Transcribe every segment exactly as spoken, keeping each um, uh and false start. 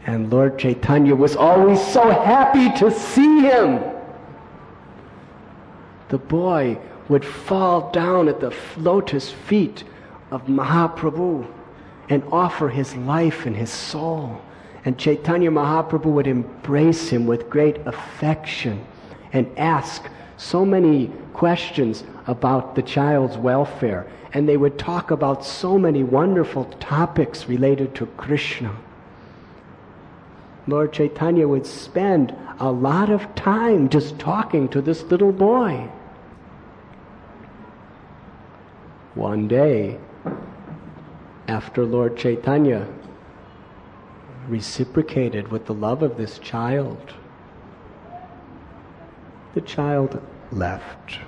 And Lord Chaitanya was always so happy to see him. The boy would fall down at the lotus feet of Mahaprabhu and offer his life and his soul. And Chaitanya Mahaprabhu would embrace him with great affection and ask so many questions about the child's welfare. And they would talk about so many wonderful topics related to Krishna. Lord Chaitanya would spend a lot of time just talking to this little boy. One day, after Lord Chaitanya reciprocated with the love of this child, the child left.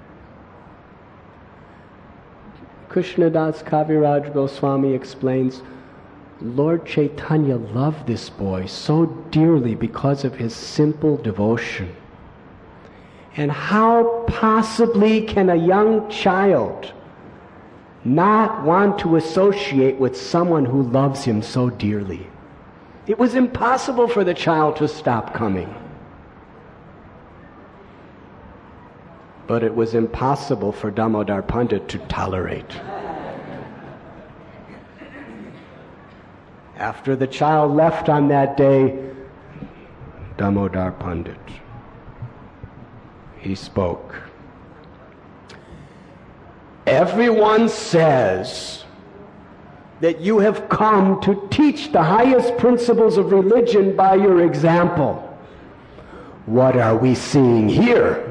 Krishnadas Kaviraj Goswami explains, Lord Chaitanya loved this boy so dearly because of his simple devotion. And how possibly can a young child not want to associate with someone who loves him so dearly? It was impossible for the child to stop coming. But it was impossible for Damodar Pandit to tolerate. After the child left on that day, Damodar Pandit, he spoke. Everyone says that you have come to teach the highest principles of religion by your example. What are we seeing here?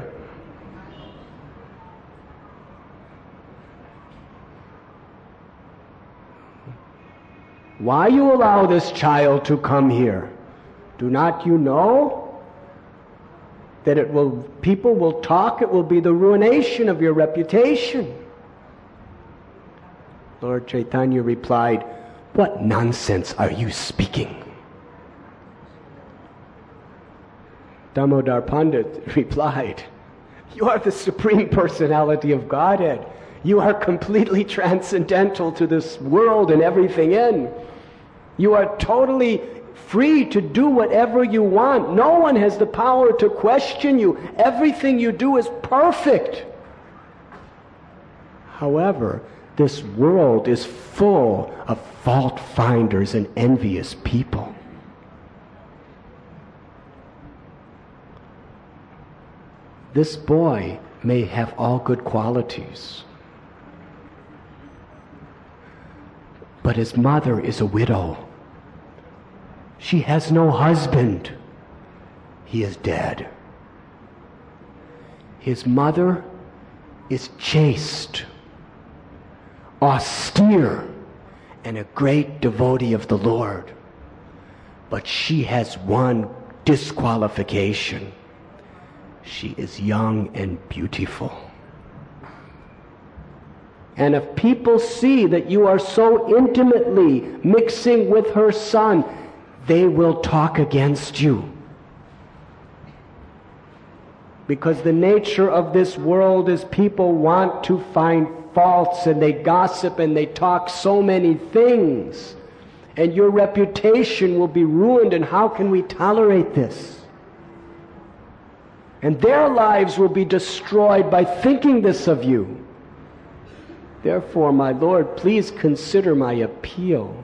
Why you allow this child to come here? Do not you know that it will, people will talk, it will be the ruination of your reputation? Lord Chaitanya replied, what nonsense are you speaking? Damodar Pandit replied, you are the Supreme Personality of Godhead. You are completely transcendental to this world and everything in. You are totally free to do whatever you want. No one has the power to question you. Everything you do is perfect. However, this world is full of fault finders and envious people. This boy may have all good qualities, but his mother is a widow. She has no husband. He is dead. His mother is chaste, austere, and a great devotee of the Lord. But she has one disqualification. She is young and beautiful. And if people see that you are so intimately mixing with her son, they will talk against you. Because the nature of this world is people want to find faults, and they gossip and they talk so many things. And your reputation will be ruined, and how can we tolerate this? And their lives will be destroyed by thinking this of you. Therefore, my Lord, please consider my appeal.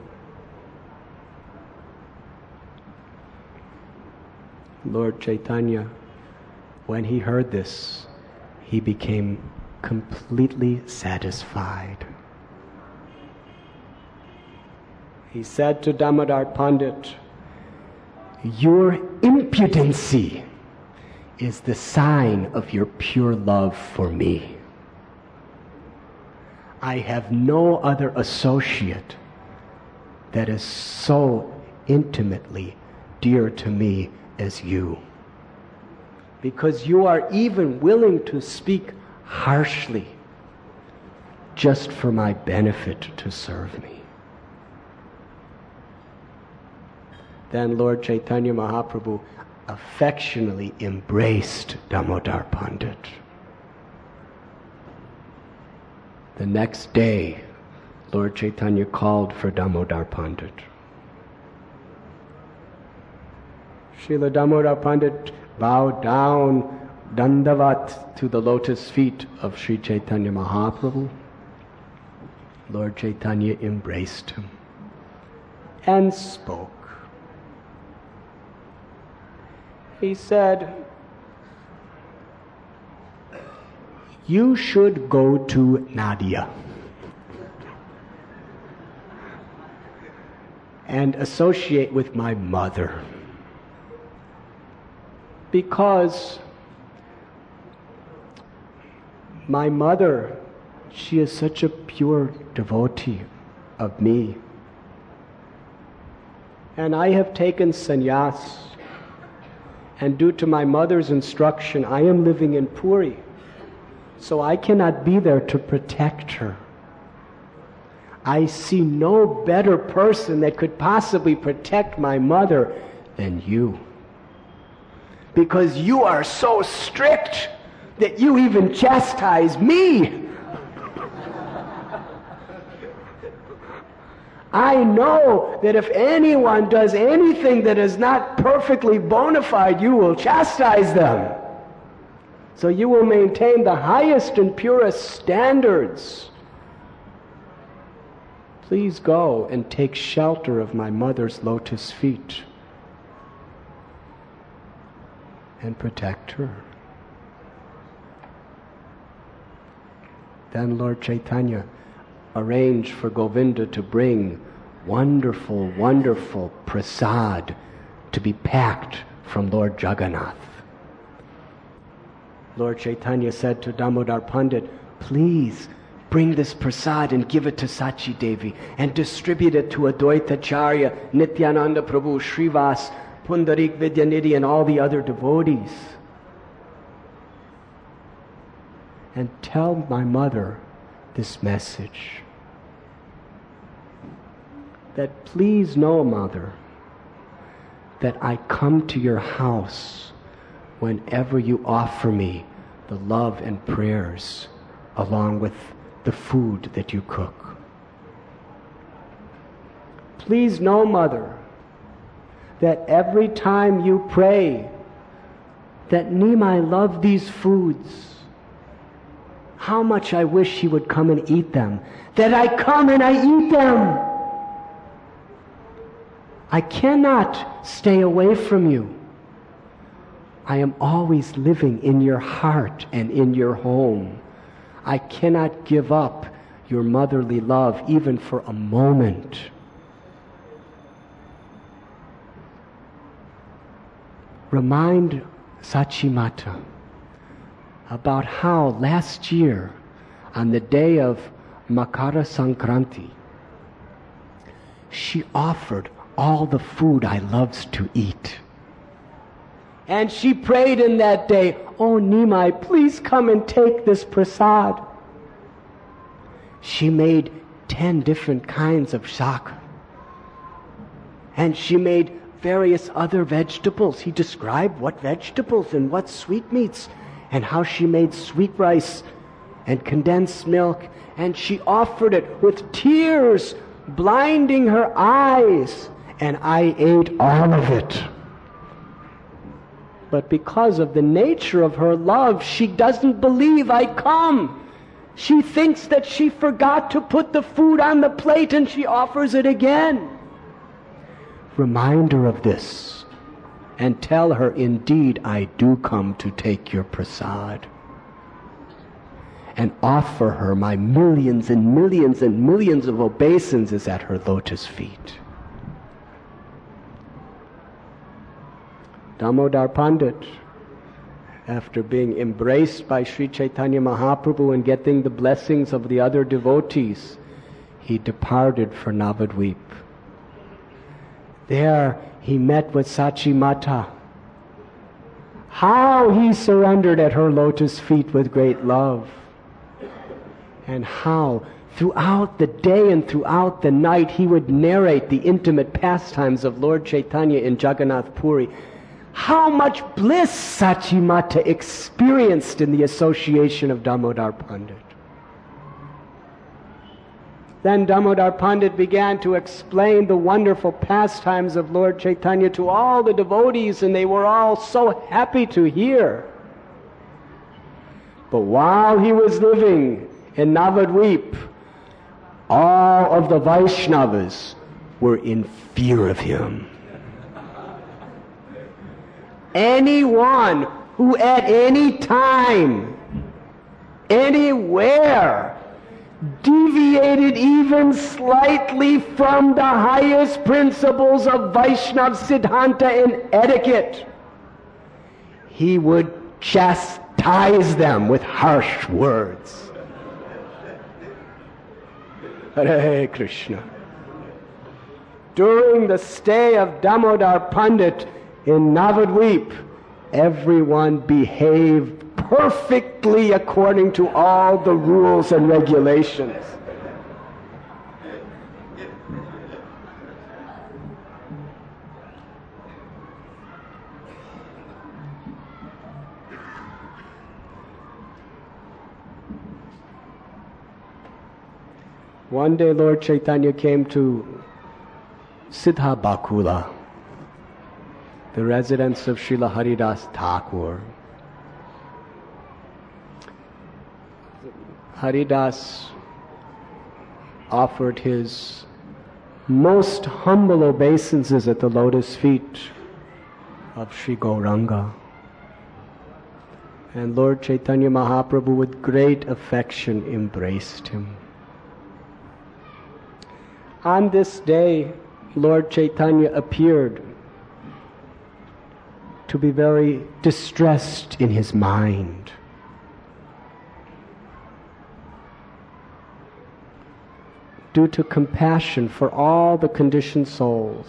Lord Chaitanya, when he heard this, he became completely satisfied. He said to Damodar Pandit, your impudency is the sign of your pure love for me. I have no other associate that is so intimately dear to me as you. Because you are even willing to speak harshly just for my benefit to serve me. Then Lord Chaitanya Mahaprabhu affectionately embraced Damodar Pandit. The next day, Lord Chaitanya called for Damodar Pandit. Srila Damodar Pandit bowed down dandavat to the lotus feet of Sri Chaitanya Mahaprabhu. Lord Chaitanya embraced him and spoke. He said, "You should go to Nadia and associate with my mother, because my mother, she is such a pure devotee of me. And I have taken sannyas, and due to my mother's instruction, I am living in Puri, so I cannot be there to protect her. I see no better person that could possibly protect my mother than you, because you are so strict that you even chastise me. I know that if anyone does anything that is not perfectly bona fide, you will chastise them. So you will maintain the highest and purest standards. Please go and take shelter of my mother's lotus feet and protect her." Then Lord Chaitanya arranged for Govinda to bring wonderful, wonderful prasad to be packed from Lord Jagannath. Lord Chaitanya said to Damodar Pandit, "Please bring this prasad and give it to Sachi Devi and distribute it to Advaita Acharya, Nityananda Prabhu, Srivas, Pundarik Vidyanidhi, and all the other devotees. And tell my mother this message, that please know, Mother, that I come to your house whenever you offer me the love and prayers along with the food that you cook. Please know, Mother, that every time you pray that Nimai love these foods, how much I wish he would come and eat them, that I come and I eat them. I cannot stay away from you. I am always living in your heart and in your home. I cannot give up your motherly love even for a moment." Remind Sachi Mata about how last year, on the day of Makara Sankranti, she offered all the food I loves to eat. And she prayed in that day, "Oh Nimai, please come and take this prasad." She made ten different kinds of shak. And she made various other vegetables. He described what vegetables and what sweetmeats, and how she made sweet rice and condensed milk. And she offered it with tears blinding her eyes. And I ate all of it. But because of the nature of her love, she doesn't believe I come. She thinks that she forgot to put the food on the plate, and she offers it again. Remind her of this and tell her, indeed, I do come to take your prasad. And offer her my millions and millions and millions of obeisances at her lotus feet. Damodar Pandit, after being embraced by Sri Chaitanya Mahaprabhu and getting the blessings of the other devotees, he departed for Navadvip. There he met with Sachi Mata. How he surrendered at her lotus feet with great love. And how throughout the day and throughout the night he would narrate the intimate pastimes of Lord Chaitanya in Jagannath Puri. How much bliss Sachi Mata experienced in the association of Damodar Pandit. Then Damodar Pandit began to explain the wonderful pastimes of Lord Chaitanya to all the devotees, and they were all so happy to hear. But while he was living in Navadvip, all of the Vaishnavas were in fear of him. Anyone who at any time, anywhere, deviated even slightly from the highest principles of Vaishnav Siddhanta and etiquette, he would chastise them with harsh words. Hare Krishna. During the stay of Damodar Pandit in Navadvip, everyone behaved perfectly according to all the rules and regulations. One day Lord Chaitanya came to Siddha Bakula, the residence of Srila Haridas Thakur. Haridas offered his most humble obeisances at the lotus feet of Sri Gauranga. And Lord Chaitanya Mahaprabhu with great affection embraced him. On this day, Lord Chaitanya appeared to be very distressed in his mind. Due to compassion for all the conditioned souls,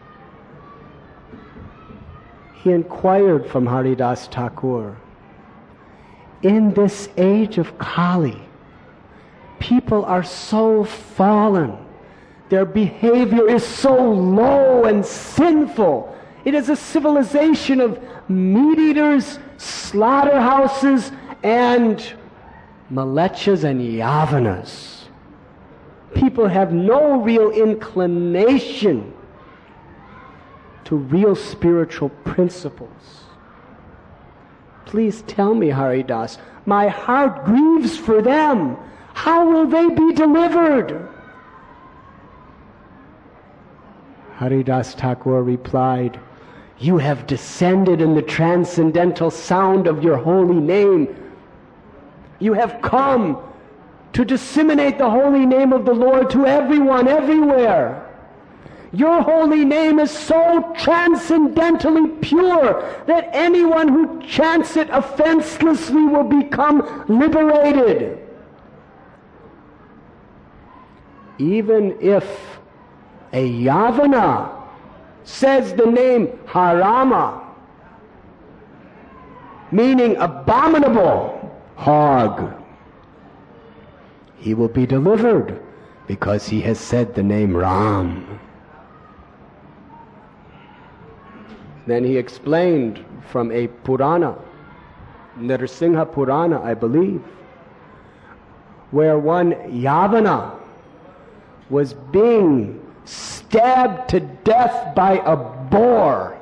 he inquired from Haridas Thakur, in this age of Kali, people are so fallen. Their behavior is so low and sinful. It is a civilization of meat-eaters, slaughterhouses, and malechas and yavanas. People have no real inclination to real spiritual principles. Please tell me, Haridas, my heart grieves for them. How will they be delivered? Haridas Thakur replied, you have descended in the transcendental sound of your holy name. You have come to disseminate the holy name of the Lord to everyone, everywhere. Your holy name is so transcendentally pure that anyone who chants it offenselessly will become liberated. Even if a Yavana says the name Harama, meaning abominable, hog, he will be delivered because he has said the name Ram. Then he explained from a Purana, Nrsimha Purana, I believe, where one Yavana was being stabbed to death by a boar.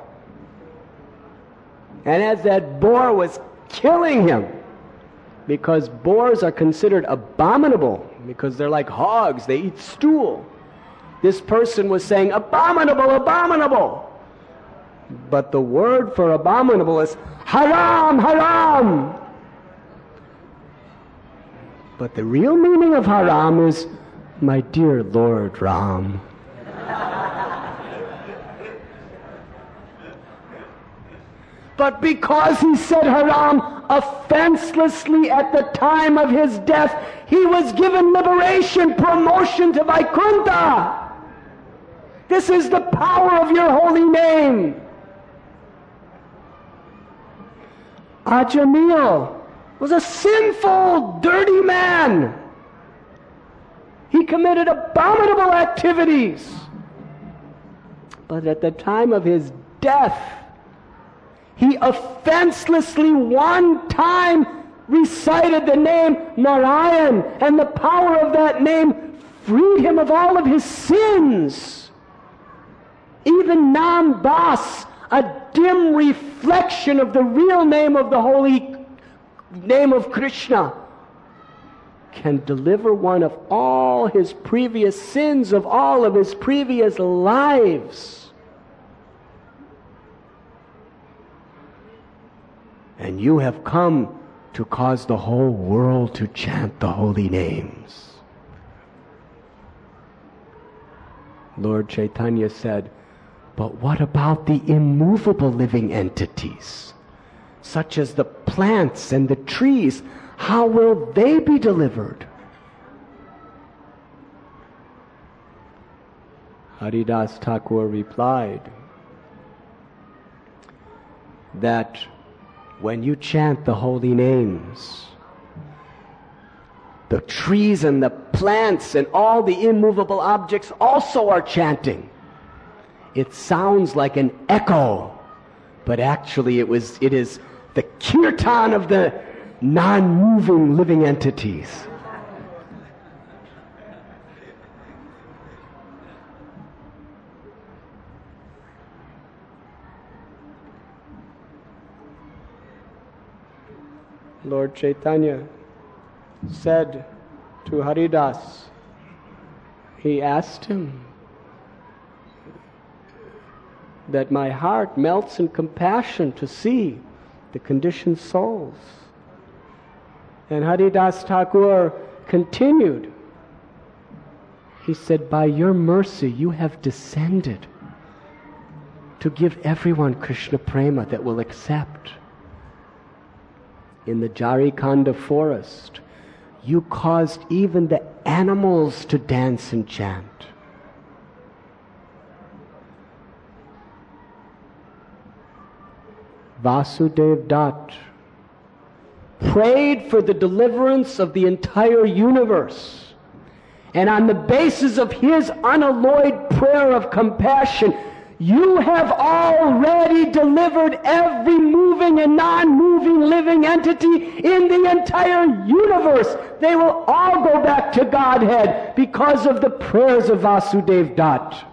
And as that boar was killing him, because boars are considered abominable, because they're like hogs, they eat stool, this person was saying, abominable, abominable. But the word for abominable is haram, haram. But the real meaning of haram is, my dear Lord Ram. But because he said haram offenselessly at the time of his death, he was given liberation, promotion to Vaikuntha. This is the power of your holy name. Ajamil was a sinful, dirty man. He committed abominable activities. But at the time of his death, he offenselessly one time recited the name Narayan, and the power of that name freed him of all of his sins. Even Nam Bas, a dim reflection of the real name of the holy name of Krishna, can deliver one of all his previous sins, of all of his previous lives. And you have come to cause the whole world to chant the holy names. Lord Chaitanya said, but what about the immovable living entities, such as the plants and the trees? How will they be delivered? Haridas Thakur replied that when you chant the holy names, the trees and the plants and all the immovable objects also are chanting. It sounds like an echo, but actually it was it is the kirtan of the non-moving living entities. Lord Chaitanya said to Haridas, he asked him that my heart melts in compassion to see the conditioned souls. And Haridas Thakur continued. He said, by your mercy you have descended to give everyone Krishna Prema that will accept. In the Jarikanda forest, you caused even the animals to dance and chant. Vasudev Dutt prayed for the deliverance of the entire universe. And on the basis of his unalloyed prayer of compassion, you have already delivered every moving and non-moving living entity in the entire universe. They will all go back to Godhead because of the prayers of Vasudev Dutt.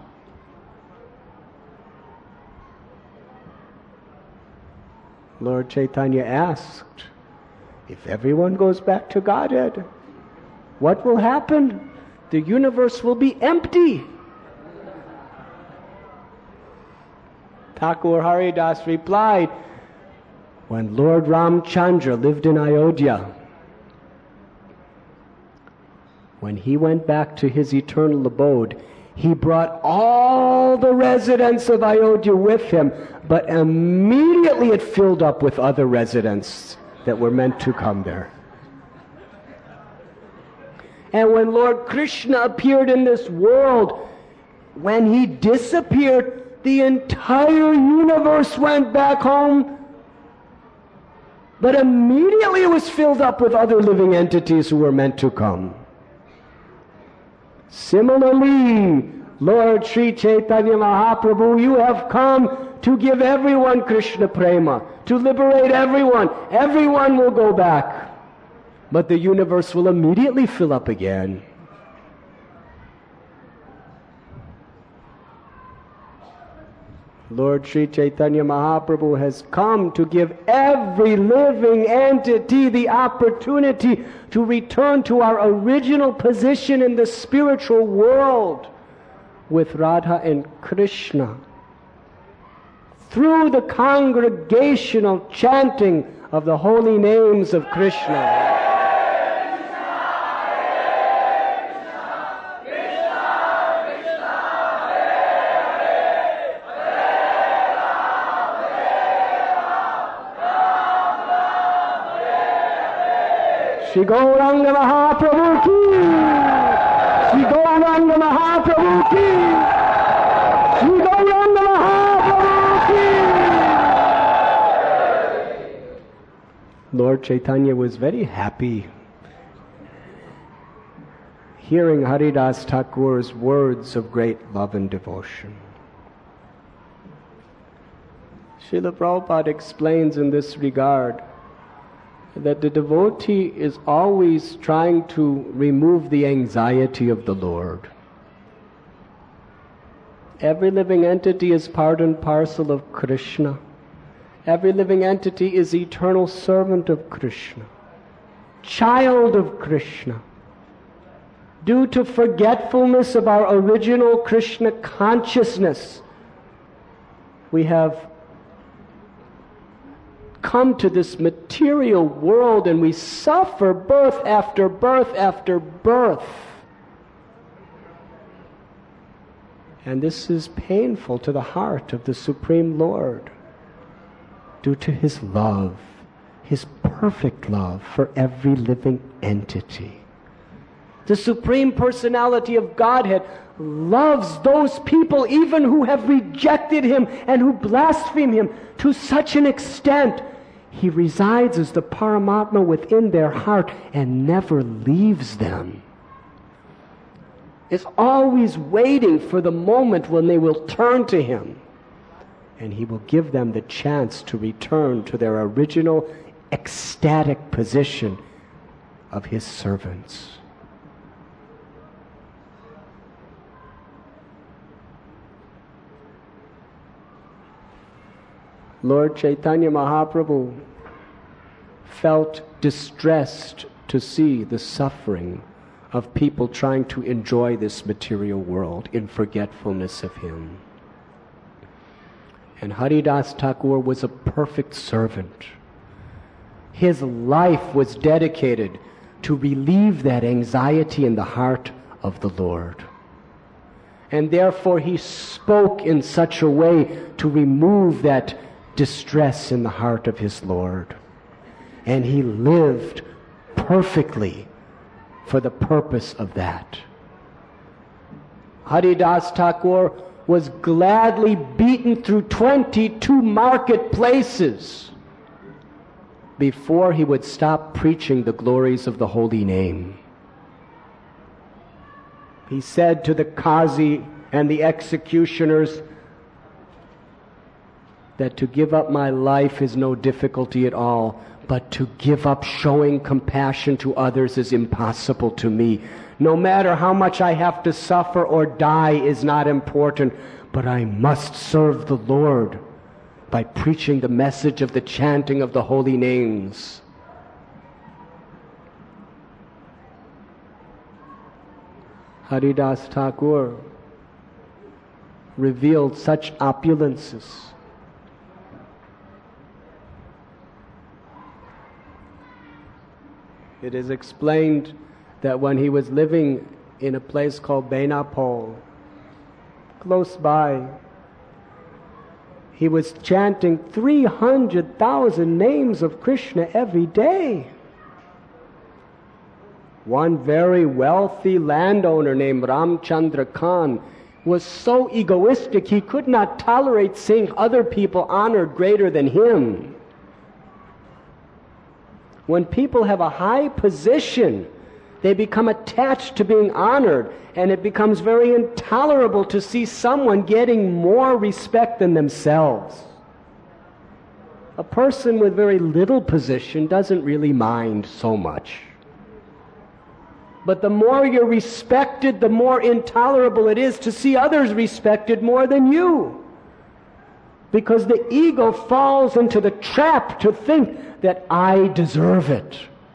Lord Chaitanya asked, if everyone goes back to Godhead, what will happen? The universe will be empty. Thakur Haridas replied, when Lord Ramchandra lived in Ayodhya, when he went back to his eternal abode, he brought all the residents of Ayodhya with him, but immediately it filled up with other residents that were meant to come there. And when Lord Krishna appeared in this world, when he disappeared, the entire universe went back home, but immediately it was filled up with other living entities who were meant to come. Similarly, Lord Sri Chaitanya Mahaprabhu, you have come to give everyone Krishna Prema, to liberate everyone. Everyone will go back, but the universe will immediately fill up again. Lord Sri Chaitanya Mahaprabhu has come to give every living entity the opportunity to return to our original position in the spiritual world with Radha and Krishna through the congregational chanting of the holy names of Krishna. Shri Gauranga Mahaprabhu ki! Shri Gauranga Mahaprabhu ki! Shri Gauranga Mahaprabhu ki! Lord Chaitanya was very happy hearing Haridas Thakur's words of great love and devotion. Srila Prabhupada explains in this regard that the devotee is always trying to remove the anxiety of the Lord. Every living entity is part and parcel of Krishna. Every living entity is eternal servant of Krishna, child of Krishna. Due to forgetfulness of our original Krishna consciousness, we have come to this material world and we suffer birth after birth after birth. And this is painful to the heart of the Supreme Lord due to His love, His perfect love for every living entity. The Supreme Personality of Godhead loves those people even who have rejected Him and who blaspheme Him to such an extent. He resides as the Paramatma within their heart and never leaves them. Is always waiting for the moment when they will turn to Him, and He will give them the chance to return to their original ecstatic position of His servants. Lord Chaitanya Mahaprabhu felt distressed to see the suffering of people trying to enjoy this material world in forgetfulness of Him. And Haridas Thakur was a perfect servant. His life was dedicated to relieve that anxiety in the heart of the Lord. And therefore he spoke in such a way to remove that distress in the heart of his Lord. And he lived perfectly for the purpose of that. Haridas Thakur was gladly beaten through twenty-two marketplaces before he would stop preaching the glories of the holy name. He said to the Qazi and the executioners that to give up my life is no difficulty at all, but to give up showing compassion to others is impossible to me. No matter how much I have to suffer or die is not important, but I must serve the Lord by preaching the message of the chanting of the holy names. Haridas Thakur revealed such opulences. It is explained that when he was living in a place called Benapole, close by, he was chanting three hundred thousand names of Krishna every day. One very wealthy landowner named Ramchandra Khan was so egoistic he could not tolerate seeing other people honored greater than him. When people have a high position, they become attached to being honored, and it becomes very intolerable to see someone getting more respect than themselves. A person with very little position doesn't really mind so much. But the more you're respected, the more intolerable it is to see others respected more than you. Because the ego falls into the trap to think that I deserve it.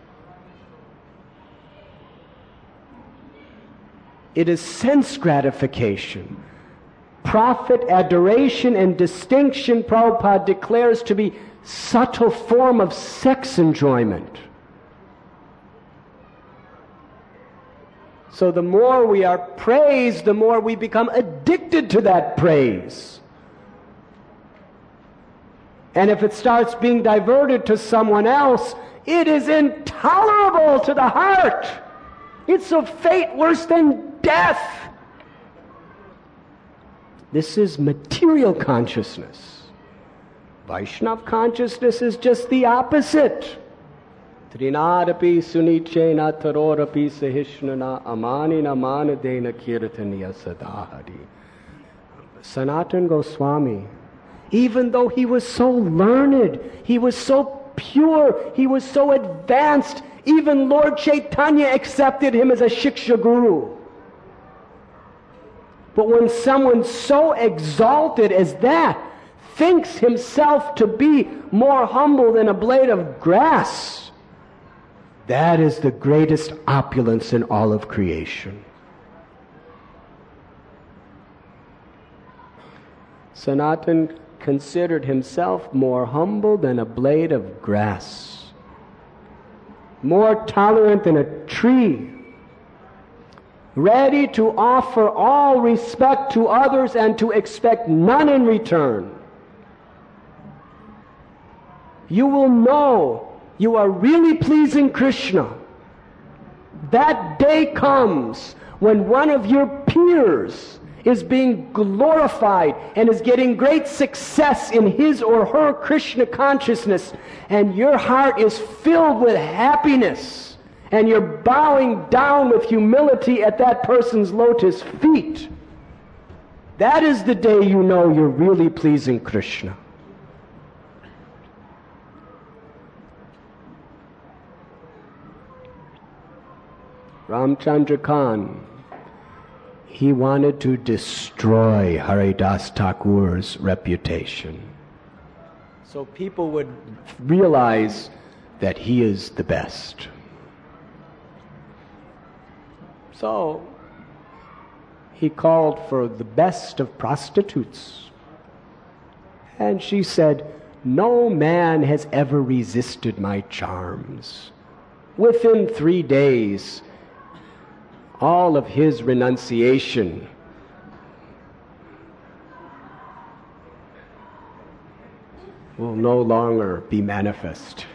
It is sense gratification. Profit, adoration, and distinction, Prabhupada declares to be subtle form of sex enjoyment. So the more we are praised, the more we become addicted to that praise. And if it starts being diverted to someone else, it is intolerable to the heart. It's a fate worse than death. This is material consciousness. Vaishnava consciousness is just the opposite. Trinadapi sunichena tarorapi sahishnana amanina manadena kirtaniya sadahari. Sanatana Goswami, even though he was so learned, he was so pure, he was so advanced, even Lord Chaitanya accepted him as a Shiksha Guru. But when someone so exalted as that thinks himself to be more humble than a blade of grass, that is the greatest opulence in all of creation. Sanatan considered himself more humble than a blade of grass, more tolerant than a tree, ready to offer all respect to others and to expect none in return. You will know you are really pleasing Krishna. That day comes when one of your peers is being glorified and is getting great success in his or her Krishna consciousness, and your heart is filled with happiness, and you're bowing down with humility at that person's lotus feet. That is the day you know you're really pleasing Krishna. Ramchandra Khan, he wanted to destroy Haridas Thakur's reputation, so people would realize that he is the best. So he called for the best of prostitutes, and she said, "No man has ever resisted my charms." Within three days, all of his renunciation will no longer be manifest.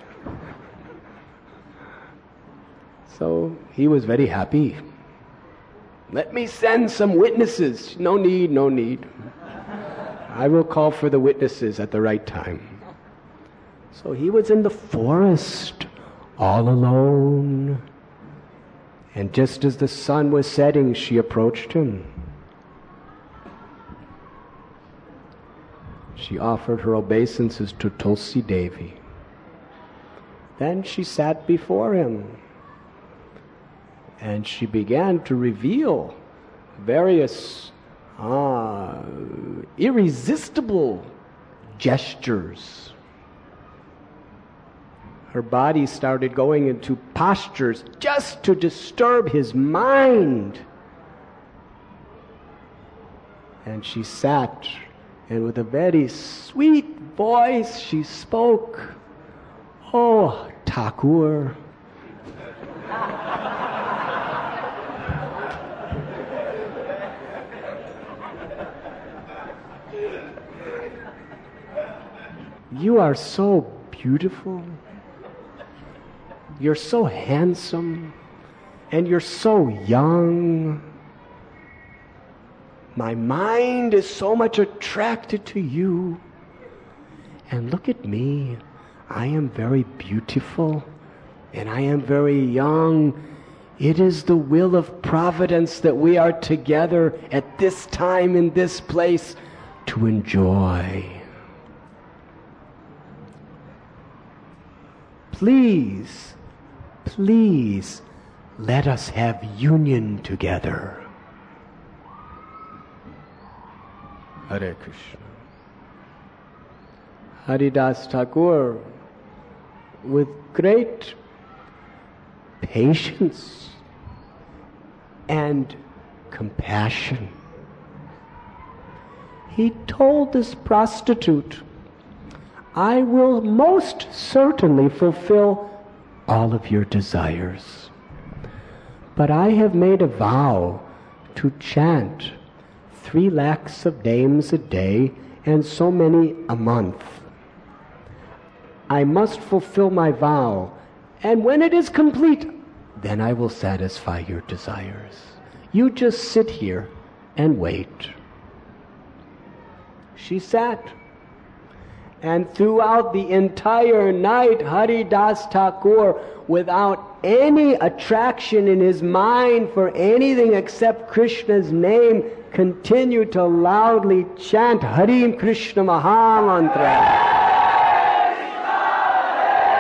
So he was very happy. Let me send some witnesses. No need, no need. I will call for the witnesses at the right time. So he was in the forest, all alone. And just as the sun was setting, she approached him. She offered her obeisances to Tulsi Devi. Then she sat before him, and she began to reveal various ah, irresistible gestures. Her body started going into postures just to disturb his mind. And she sat, and with a very sweet voice she spoke, "Oh, Thakur, you are so beautiful. You're so handsome, and you're so young. My mind is so much attracted to you. And look at me. I am very beautiful, and I am very young. It is the will of Providence that we are together at this time in this place to enjoy. Please, Please, let us have union together." Hare Krishna. Haridas Thakur, with great patience and compassion, he told this prostitute, "I will most certainly fulfill all of your desires. But I have made a vow to chant three lakhs of names a day and so many a month. I must fulfill my vow, and when it is complete, then I will satisfy your desires. You just sit here and wait." She sat. And throughout the entire night, Haridas Thakur, without any attraction in his mind for anything except Krishna's name, continued to loudly chant Hare Krishna Mahamantra.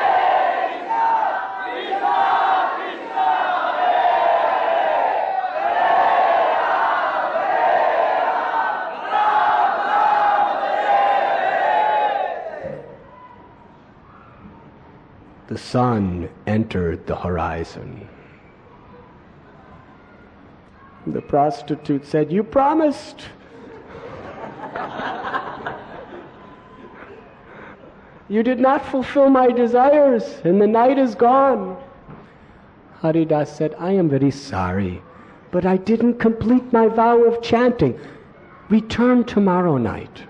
the sun entered the horizon. The prostitute said, "You promised." "You did not fulfill my desires, and the night is gone." Haridas said, "I am very sorry, but I didn't complete my vow of chanting. Return tomorrow night."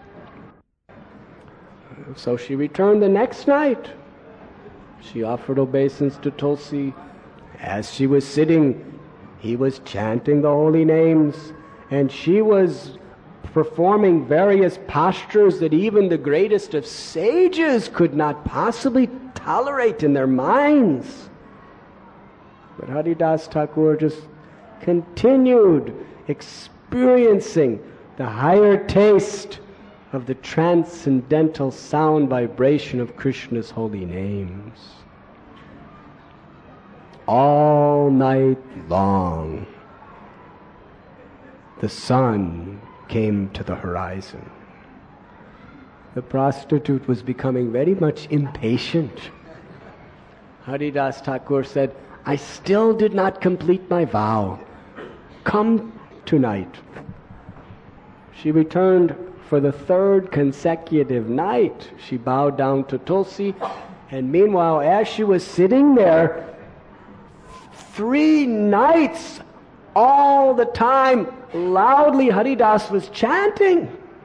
So she returned the next night. She offered obeisance to Tulsi. As she was sitting, he was chanting the holy names, and she was performing various postures that even the greatest of sages could not possibly tolerate in their minds. But Haridas Thakur just continued experiencing the higher taste of the transcendental sound vibration of Krishna's holy names. All night long, the sun came to the horizon. The prostitute was becoming very much impatient. Haridas Thakur said, "I still did not complete my vow. Come tonight." She returned for the third consecutive night. She bowed down to Tulsi, and meanwhile, as she was sitting there, three nights, all the time, loudly Haridas was chanting.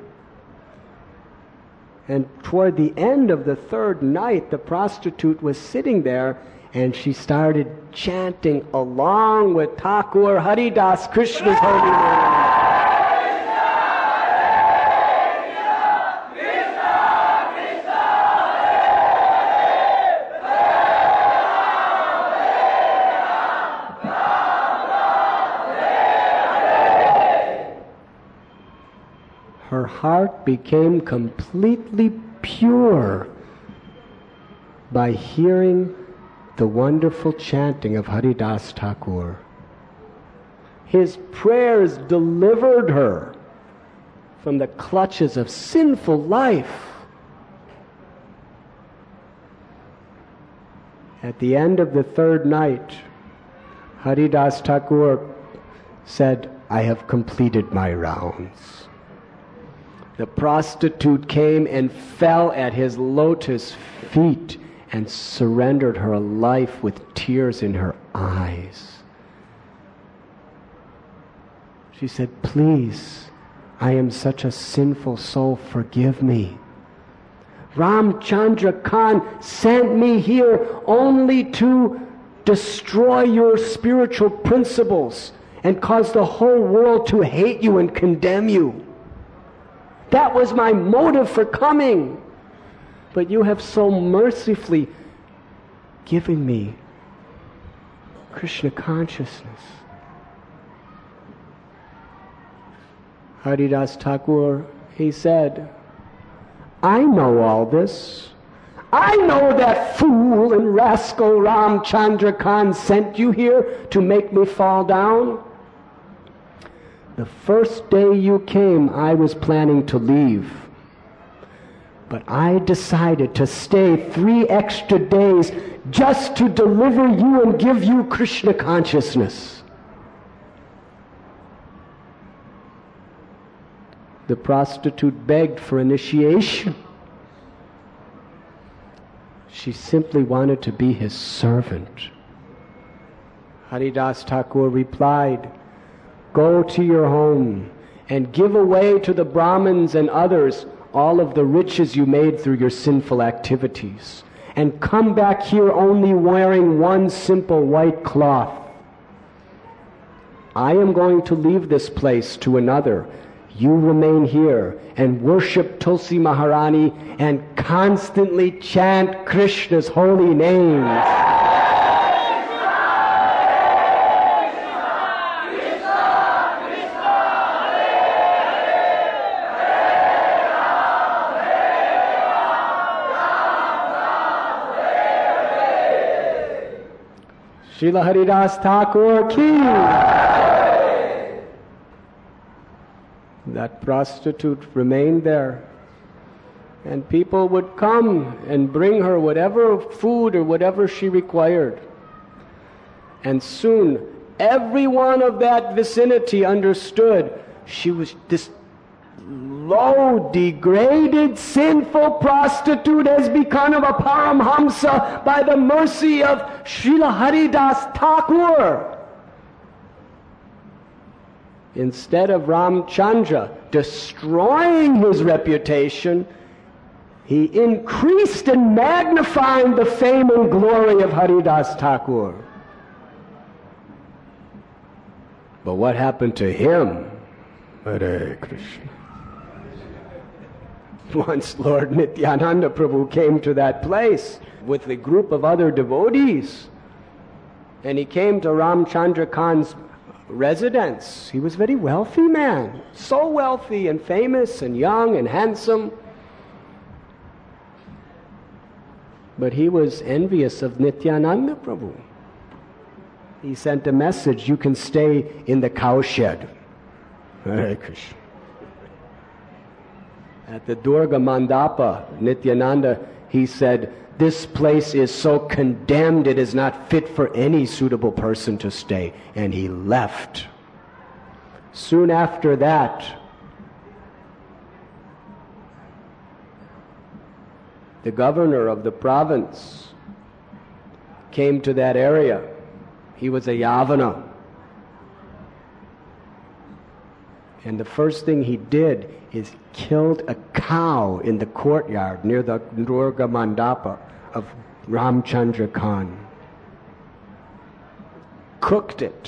And toward the end of the third night, the prostitute was sitting there, and she started chanting along with Thakur Haridas, Krishna's holy name. Her heart became completely pure by hearing the wonderful chanting of Haridas Thakur. His prayers delivered her from the clutches of sinful life. At the end of the third night, Haridas Thakur said, "I have completed my rounds." The prostitute came and fell at his lotus feet and surrendered her life with tears in her eyes. She said, "Please, I am such a sinful soul, forgive me. Ramchandra Khan sent me here only to destroy your spiritual principles and cause the whole world to hate you and condemn you. That was my motive for coming. But you have so mercifully given me Krishna consciousness." Haridas Thakur, he said, "I know all this. I know that fool and rascal Ramchandra Khan sent you here to make me fall down. The first day you came, I was planning to leave. But I decided to stay three extra days just to deliver you and give you Krishna consciousness." The prostitute begged for initiation. She simply wanted to be his servant. Haridas Thakur replied, "Go to your home and give away to the Brahmins and others all of the riches you made through your sinful activities, and come back here only wearing one simple white cloth. I am going to leave this place to another. You remain here and worship Tulsi Maharani and constantly chant Krishna's holy names." Srila Haridas Thakur ki. That prostitute remained there And people would come and bring her whatever food or whatever she required. And soon, everyone of that vicinity understood she was this low, degraded, sinful prostitute has become of a Paramhamsa by the mercy of Srila Haridas Thakur. Instead of Ramchandra destroying his reputation, he increased and magnified the fame and glory of Haridas Thakur. But what happened to him? Hare Krishna. Once Lord Nityananda Prabhu came to that place with a group of other devotees, and he came to Ramchandra Khan's residence. He was a very wealthy man, so wealthy and famous and young and handsome. But he was envious of Nityananda Prabhu. He sent a message, you can stay in the cowshed. Hare Krishna. At the Durga Mandapa, Nityananda, he said, this place is so condemned it is not fit for any suitable person to stay. And he left. Soon after that, the governor of the province came to that area. He was a Yavana. And the first thing he did is killed a cow in the courtyard near the Durga Mandapa of Ramchandra Khan. Cooked it.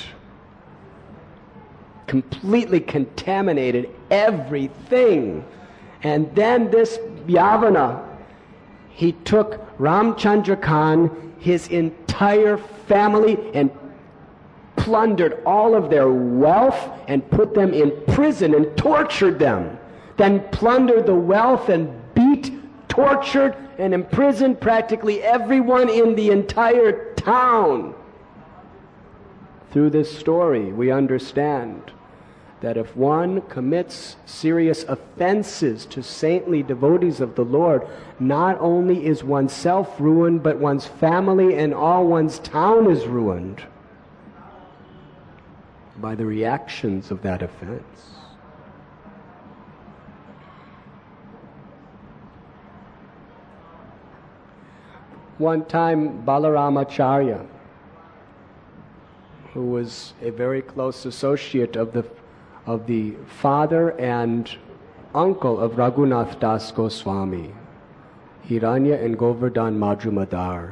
Completely contaminated everything. And then this Yavana, he took Ramchandra Khan, his entire family, and plundered all of their wealth and put them in prison and tortured them. Then plundered the wealth and beat, tortured, and imprisoned practically everyone in the entire town. Through this story, we understand that if one commits serious offenses to saintly devotees of the Lord, not only is oneself ruined, but one's family and all one's town is ruined by the reactions of that offense. One time, Balaramacharya, who was a very close associate of the of the father and uncle of Raghunath Das Goswami, Hiranya and Govardhan Majumdar,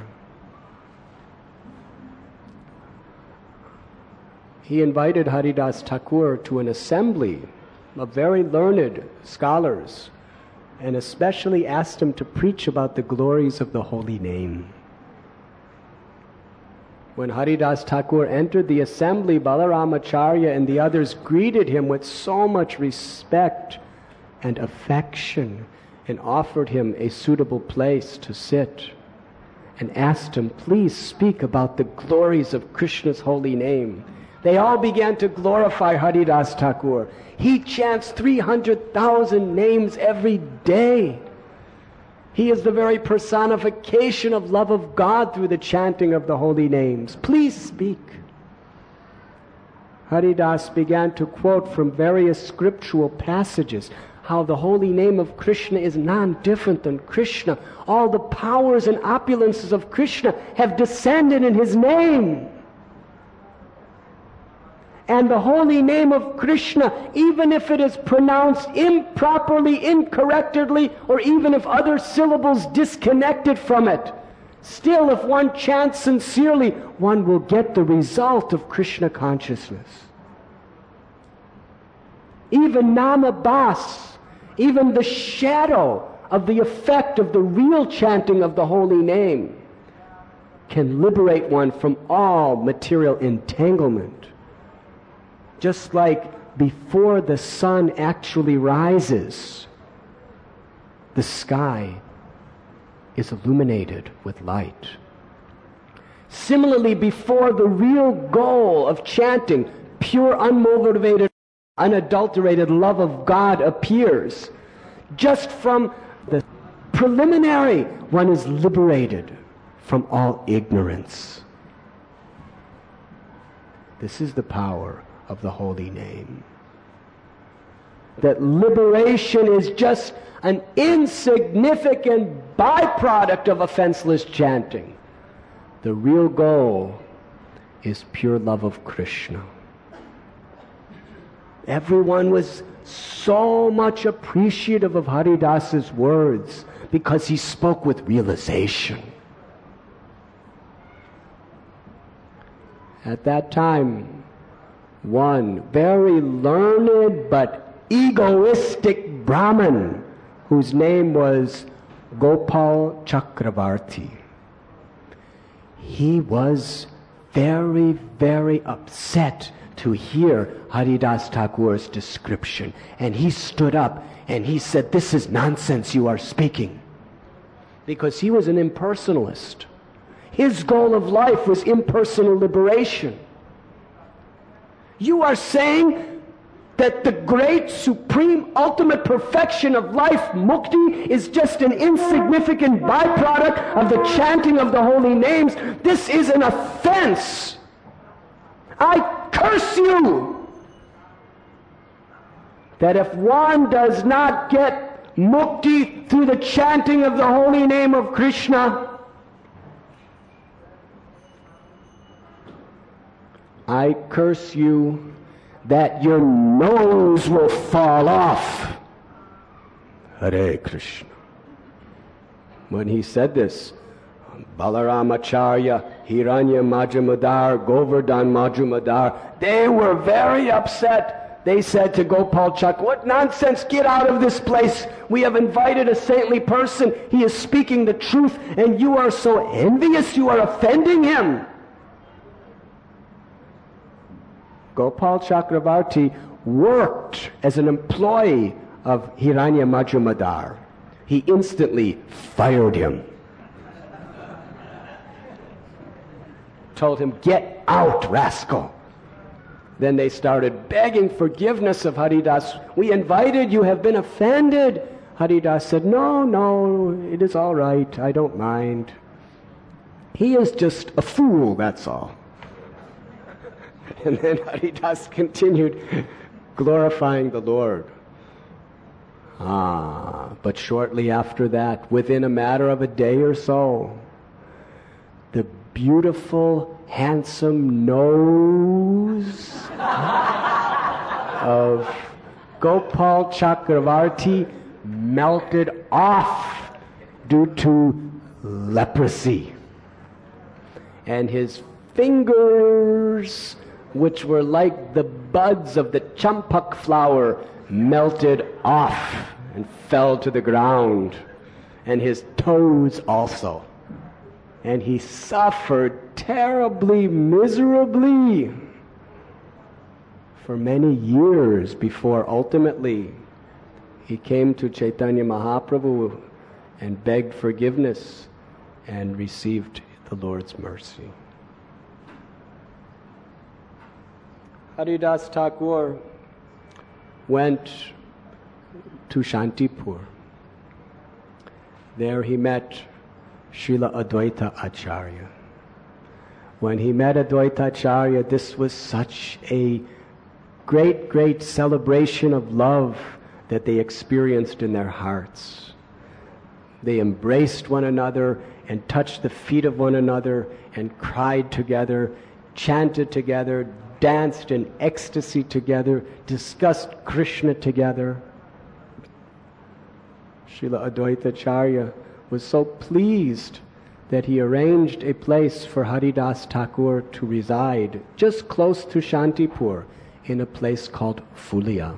he invited Haridas Thakur to an assembly of very learned scholars, and especially asked him to preach about the glories of the holy name. When Haridas Thakur entered the assembly, Balaramacharya and the others greeted him with so much respect and affection and offered him a suitable place to sit and asked him, please speak about the glories of Krishna's holy name. They all began to glorify Haridas Thakur. He chants three hundred thousand names every day. He is the very personification of love of God through the chanting of the holy names. Please speak. Haridas began to quote from various scriptural passages how the holy name of Krishna is none different than Krishna. All the powers and opulences of Krishna have descended in his name. And the holy name of Krishna, even if it is pronounced improperly, incorrectly, or even if other syllables disconnected from it, still if one chants sincerely, one will get the result of Krishna consciousness. Even Namabas, even the shadow of the effect of the real chanting of the holy name, can liberate one from all material entanglement. Just like before the sun actually rises, the sky is illuminated with light. Similarly, before the real goal of chanting, pure, unmotivated, unadulterated love of God appears, just from the preliminary. One is liberated from all ignorance. This is the power of the holy name. That liberation is just an insignificant byproduct of offenseless chanting. The real goal is pure love of Krishna. Everyone was so much appreciative of Haridas's words because he spoke with realization. At that time, one very learned but egoistic Brahmin, whose name was Gopal Chakravarti, he was very, very upset to hear Haridas Thakur's description. And he stood up and he said, "This is nonsense you are speaking." Because he was an impersonalist. His goal of life was impersonal liberation. You are saying that the great, supreme, ultimate perfection of life, mukti, is just an insignificant byproduct of the chanting of the holy names. This is an offense. I curse you that if one does not get mukti through the chanting of the holy name of Krishna, I curse you that your nose will fall off. Hare Krishna. When he said this, Balaramacharya, Hiranya Majumdar, Govardhan Majumdar, they were very upset. They said to Gopal Chak, "What nonsense, get out of this place. We have invited a saintly person. He is speaking the truth, and you are so envious, you are offending him." Gopal Chakravarti worked as an employee of Hiranya Majumdar. He instantly fired him. Told him, "Get out, rascal." Then they started begging forgiveness of Haridas. "We invited you, have been offended." Haridas said, "No, no, it is all right. I don't mind. He is just a fool, that's all." And then Haridas continued glorifying the Lord. Ah, but shortly after that, within a matter of a day or so, the beautiful, handsome nose of Gopal Chakravarti melted off due to leprosy. And his fingers, which were like the buds of the champak flower, melted off and fell to the ground, and his toes also. And he suffered terribly, miserably for many years before ultimately he came to Chaitanya Mahaprabhu and begged forgiveness and received the Lord's mercy. Haridas Thakur went to Shantipur. There he met Srila Advaita Acharya. When he met Advaita Acharya, this was such a great, great celebration of love that they experienced in their hearts. They embraced one another and touched the feet of one another and cried together, chanted together, danced in ecstasy together, discussed Krishna together. Srila Advaita Acharya was so pleased that he arranged a place for Haridas Thakur to reside just close to Shantipur in a place called Fulia.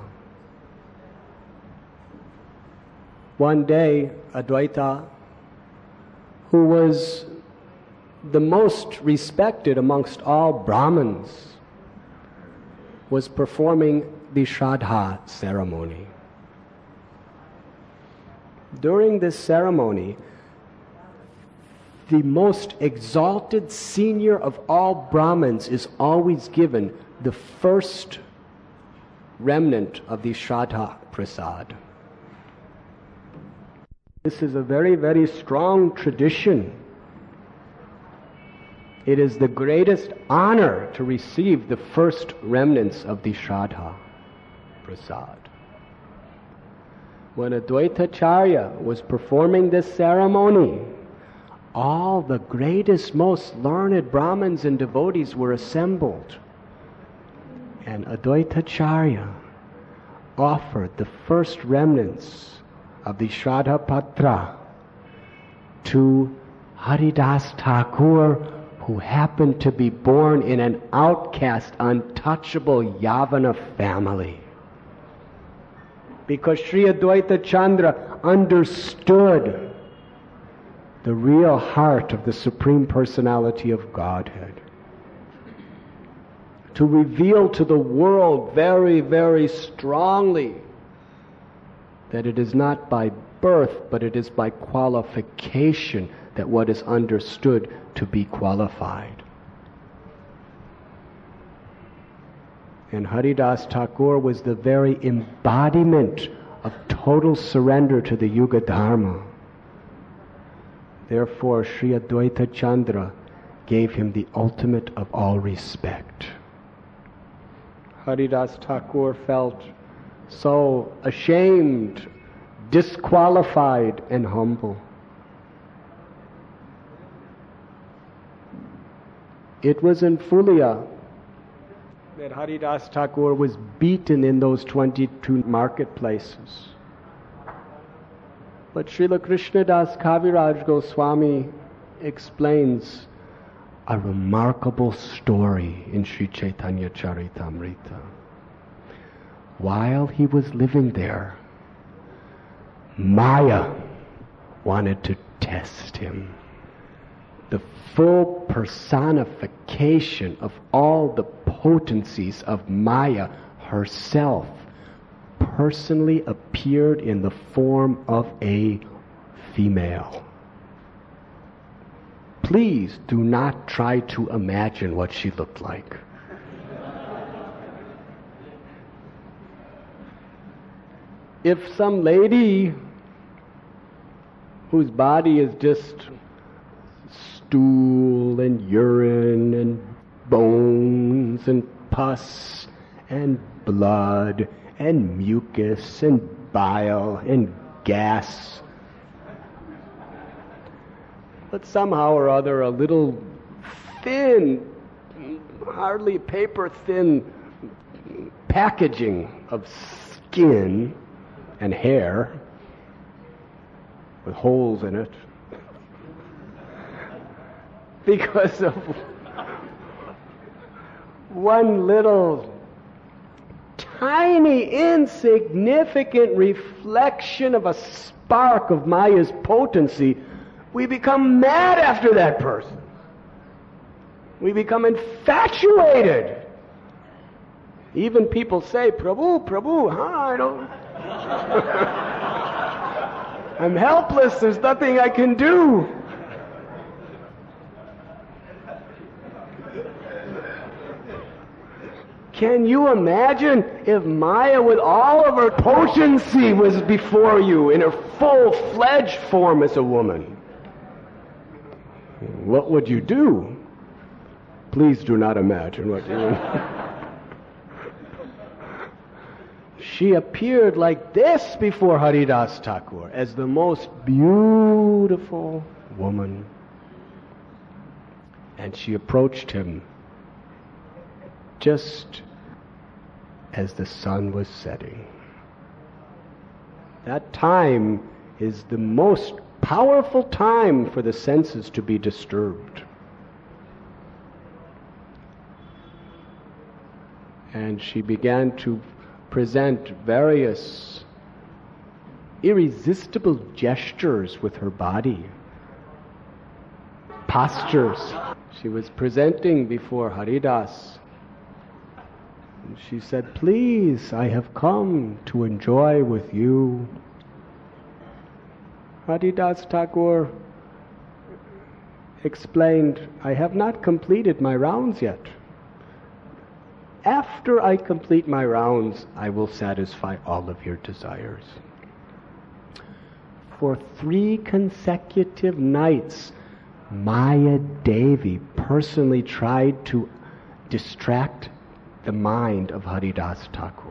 One day, Advaita, who was the most respected amongst all Brahmins, was performing the Shraddha ceremony. During this ceremony, the most exalted senior of all Brahmins is always given the first remnant of the Shraddha Prasad. This is a very, very strong tradition. It is the greatest honor to receive the first remnants of the Shraddha Prasad. When Advaitacharya was performing this ceremony, all the greatest, most learned Brahmins and devotees were assembled. And Advaitacharya offered the first remnants of the Shraddha Patra to Haridas Thakur, who happened to be born in an outcast, untouchable Yavana family. Because Sri Advaita Chandra understood the real heart of the Supreme Personality of Godhead. To reveal to the world very, very strongly that it is not by birth, but it is by qualification that what is understood to be qualified. And Haridas Thakur was the very embodiment of total surrender to the Yuga Dharma. Therefore, Sri Advaita Chandra gave him the ultimate of all respect. Haridas Thakur felt so ashamed, disqualified, and humble. It was in Fulia that Haridas Thakur was beaten in those twenty-two marketplaces. But Srila Krishnadas Kaviraj Goswami explains a remarkable story in Sri Chaitanya Charitamrita. While he was living there, Maya wanted to test him. The full personification of all the potencies of Maya herself personally appeared in the form of a female. Please do not try to imagine what she looked like. If some lady whose body is just stool and urine and bones and pus and blood and mucus and bile and gas, but somehow or other a little thin, hardly paper thin packaging of skin and hair with holes in it because of one little tiny insignificant reflection of a spark of Maya's potency, we become mad after that person. We become infatuated. Even people say, Prabhu, Prabhu, huh, I don't... I'm helpless, there's nothing I can do. Can you imagine if Maya with all of her potency was before you in her full-fledged form as a woman? What would you do? Please do not imagine what you would. She appeared like this before Haridas Thakur as the most beautiful woman. And she approached him just as the sun was setting. That time is the most powerful time for the senses to be disturbed. And she began to present various irresistible gestures with her body, postures. She was presenting before Haridas. And she said, please, I have come to enjoy with you. Haridas Thakur explained, I have not completed my rounds yet. After I complete my rounds, I will satisfy all of your desires. for three consecutive nights, Maya Devi personally tried to distract the mind of Haridas Thakur.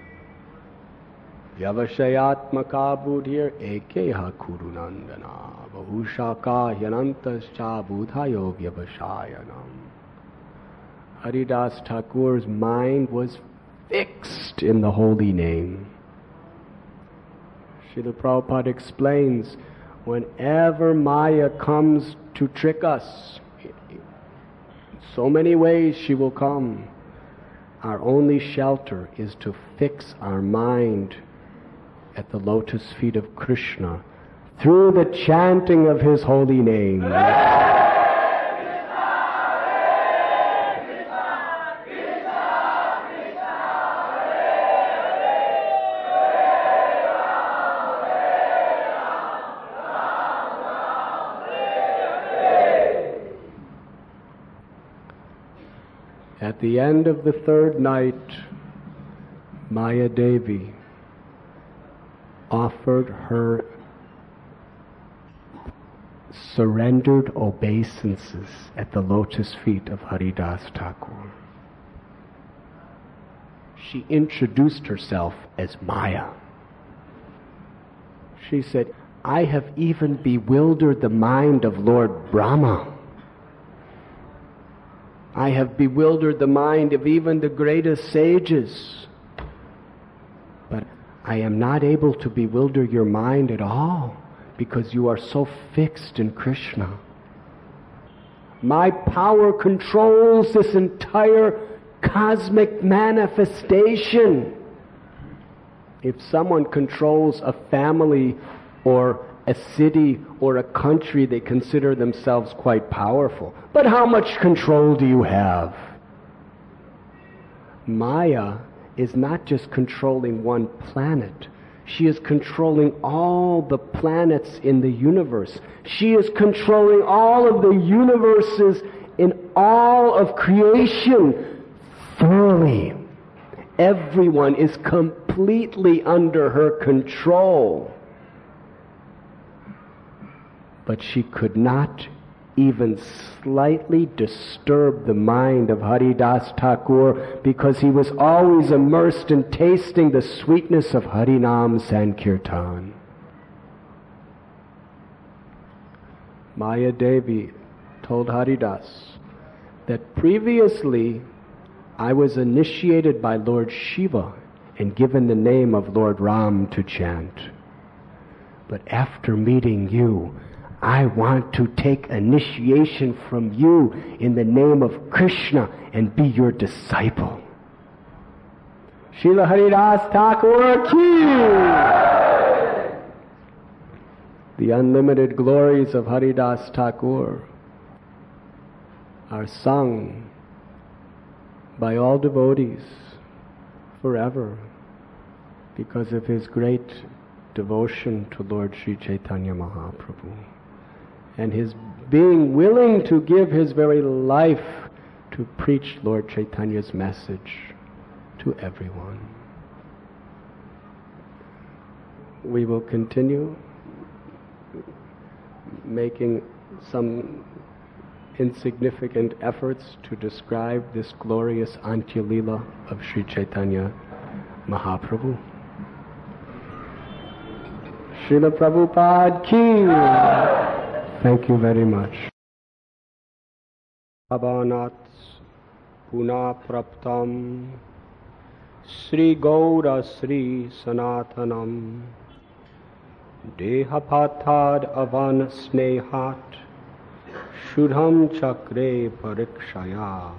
Vyavashayatmaka buddhir ekeha kurunandana bahushaka hyanantascha buddhayo vyavashayanam. Haridas Thakur's mind was fixed in the holy name. Srila Prabhupada explains, whenever Maya comes to trick us, in so many ways she will come, our only shelter is to fix our mind at the lotus feet of Krishna through the chanting of his holy name. At the end of the third night, Maya Devi offered her surrendered obeisances at the lotus feet of Haridas Thakur. She introduced herself as Maya. She said, I have even bewildered the mind of Lord Brahma. I have bewildered the mind of even the greatest sages. But I am not able to bewilder your mind at all because you are so fixed in Krishna. My power controls this entire cosmic manifestation. If someone controls a family or a city or a country, they consider themselves quite powerful. But how much control do you have? Maya is not just controlling one planet. She is controlling all the planets in the universe. She is controlling all of the universes in all of creation thoroughly. Everyone is completely under her control. But she could not even slightly disturb the mind of Haridas Thakur because he was always immersed in tasting the sweetness of Harinam Sankirtan. Maya Devi told Haridas that previously I was initiated by Lord Shiva and given the name of Lord Ram to chant. But after meeting you, I want to take initiation from you in the name of Krishna and be your disciple. Srila Haridas Thakur ki! The unlimited glories of Haridas Thakur are sung by all devotees forever because of his great devotion to Lord Sri Chaitanya Mahaprabhu and his being willing to give his very life to preach Lord Chaitanya's message to everyone. We will continue making some insignificant efforts to describe this glorious Antya Leela of Sri Chaitanya Mahaprabhu. Srila Prabhupada ki! Thank you very much. Abhanat Puna Praptam Sri Gaura Sri Sanatanam Dehapatad Avan Snehat Shudham Chakre Parikshaya.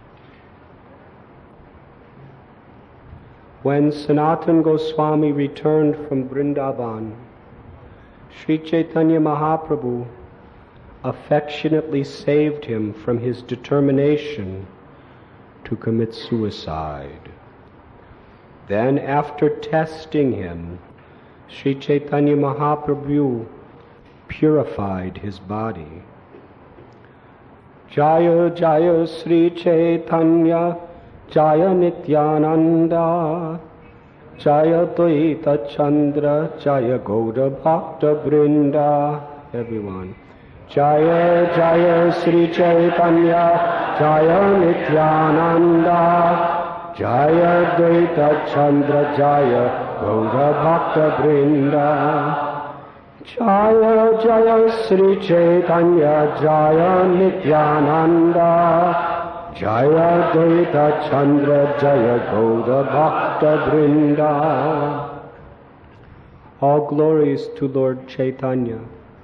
When Sanatan Goswami returned from Vrindavan, Sri Chaitanya Mahaprabhu affectionately saved him from his determination to commit suicide. Then, after testing him, Sri Chaitanya Mahaprabhu purified his body. Jaya Jaya Sri Chaitanya Jaya Nityananda Jaya Dvaita Chandra, Jaya Gaura Bhakta Vrinda. Everyone. Jaya Jaya Sri Chaitanya, Jaya Nityananda, Jaya Dvaita Chandra, Jaya Gaura Bhakta Vrinda. Jaya Jaya Sri Chaitanya, Jaya Nityananda, Jaya Dvaita Chandra, Jaya Gaura Bhakta Vrinda. All glories to Lord Chaitanya.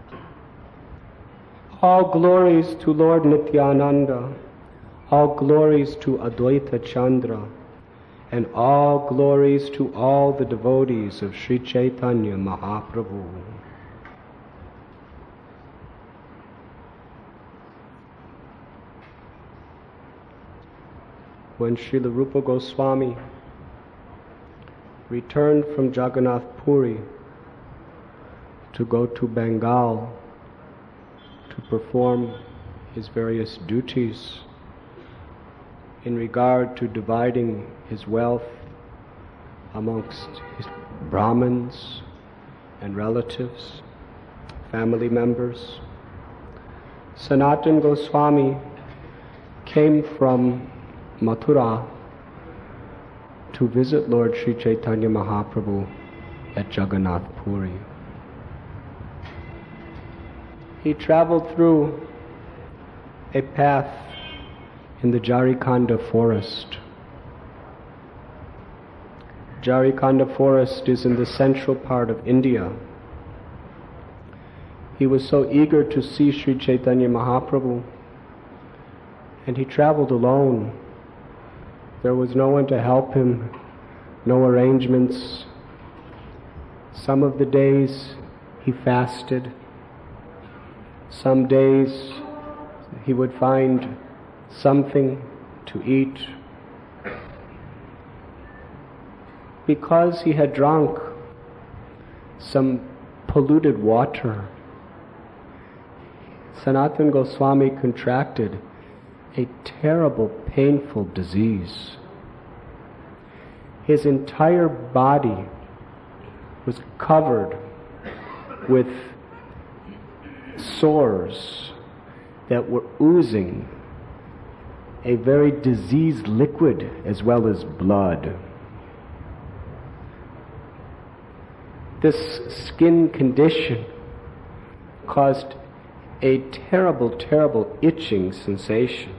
All glories to Lord Nityananda. All glories to Advaita Chandra. And all glories to all the devotees of Sri Chaitanya Mahaprabhu. When Srila Rupa Goswami returned from Jagannath Puri to go to Bengal to perform his various duties in regard to dividing his wealth amongst his Brahmins and relatives, family members, Sanatana Goswami came from Mathura to visit Lord Sri Chaitanya Mahaprabhu at Jagannath Puri. He traveled through a path in the Jarikhanda forest. Jarikhanda forest is in the central part of India. He was so eager to see Sri Chaitanya Mahaprabhu, and he traveled alone. There was no one to help him, no arrangements. Some of the days he fasted. Some days he would find something to eat. Because he had drunk some polluted water, Sanatana Goswami contracted a terrible, painful disease. His entire body was covered with sores that were oozing a very diseased liquid as well as blood. This skin condition caused a terrible, terrible itching sensation.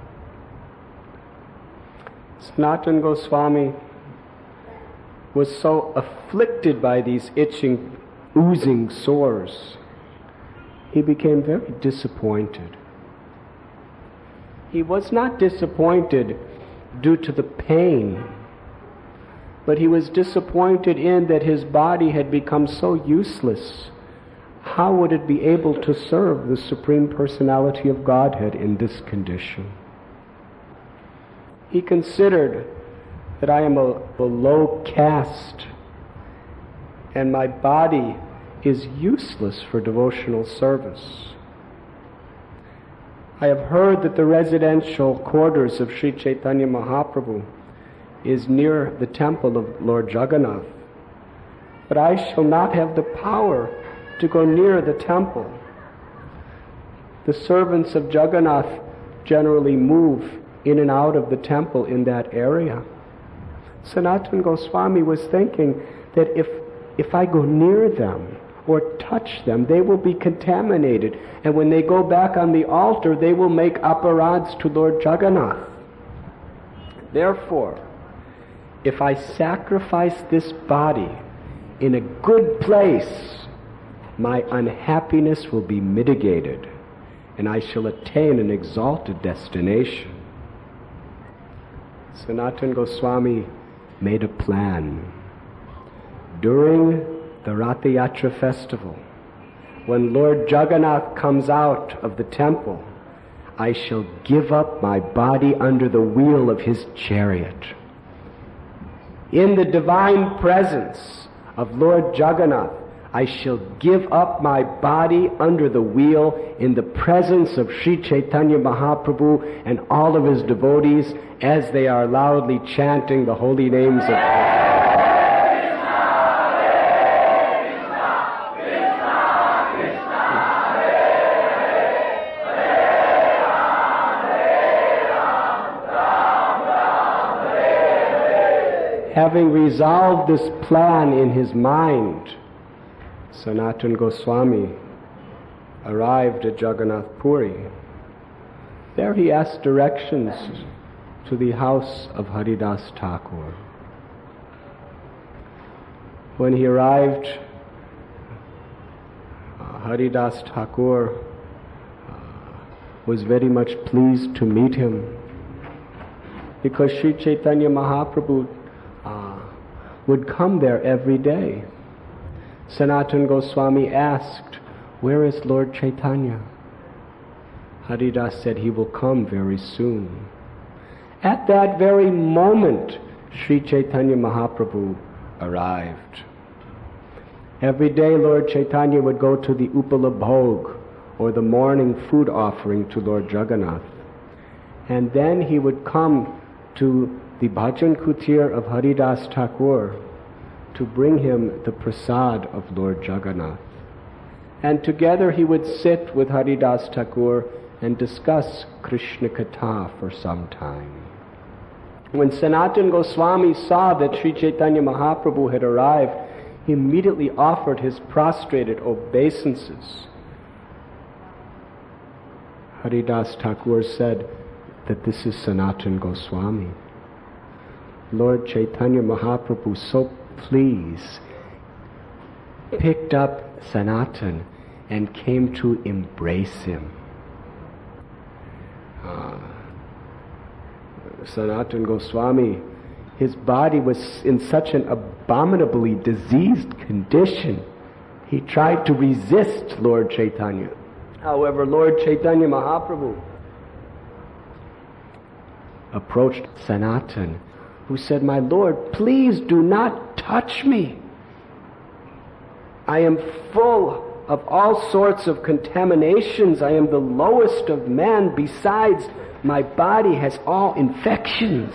Sanatana Goswami was so afflicted by these itching, oozing sores, he became very disappointed. He was not disappointed due to the pain, but he was disappointed in that his body had become so useless. How would it be able to serve the Supreme Personality of Godhead in this condition? He considered that I am a, a low caste and my body is useless for devotional service. I have heard that the residential quarters of Sri Chaitanya Mahaprabhu is near the temple of Lord Jagannath, but I shall not have the power to go near the temple. The servants of Jagannath generally move in and out of the temple in that area. Sanatana Goswami was thinking that if, if I go near them or touch them, they will be contaminated, and when they go back on the altar, they will make aparads to Lord Jagannath. Therefore, if I sacrifice this body in a good place, my unhappiness will be mitigated, and I shall attain an exalted destination. Sanatana Goswami made a plan. During the Ratha Yatra festival, when Lord Jagannath comes out of the temple, I shall give up my body under the wheel of his chariot. In the divine presence of Lord Jagannath, I shall give up my body under the wheel in the presence of Sri Chaitanya Mahaprabhu and all of his devotees as they are loudly chanting the holy names of God. having resolved this plan in his mind, Sanatana Goswami arrived at Jagannath Puri. There he asked directions to the house of Haridas Thakur. When he arrived, uh, Haridas Thakur uh, was very much pleased to meet him, because Sri Chaitanya Mahaprabhu uh, would come there every day. Sanatana Goswami asked, "Where is Lord Chaitanya?" Haridas said, "He will come very soon." At that very moment, Sri Chaitanya Mahaprabhu arrived. Every day Lord Chaitanya would go to the Upala Bhog, or the morning food offering to Lord Jagannath. And then he would come to the Bhajan Kutir of Haridas Thakur to bring him the prasad of Lord Jagannath. And together he would sit with Haridas Thakur and discuss Krishna Katha for some time. When Sanatana Goswami saw that Sri Chaitanya Mahaprabhu had arrived, he immediately offered his prostrated obeisances. Haridas Thakur said that this is Sanatana Goswami. Lord Chaitanya Mahaprabhu, so pleased, picked up Sanatana and came to embrace him. Uh, Sanatana Goswami, his body was in such an abominably diseased condition, he tried to resist Lord Chaitanya. However, Lord Chaitanya Mahaprabhu approached Sanatana, who said, "My Lord, please do not touch me. I am full of all sorts of contaminations. I am the lowest of men. Besides, my body has all infections."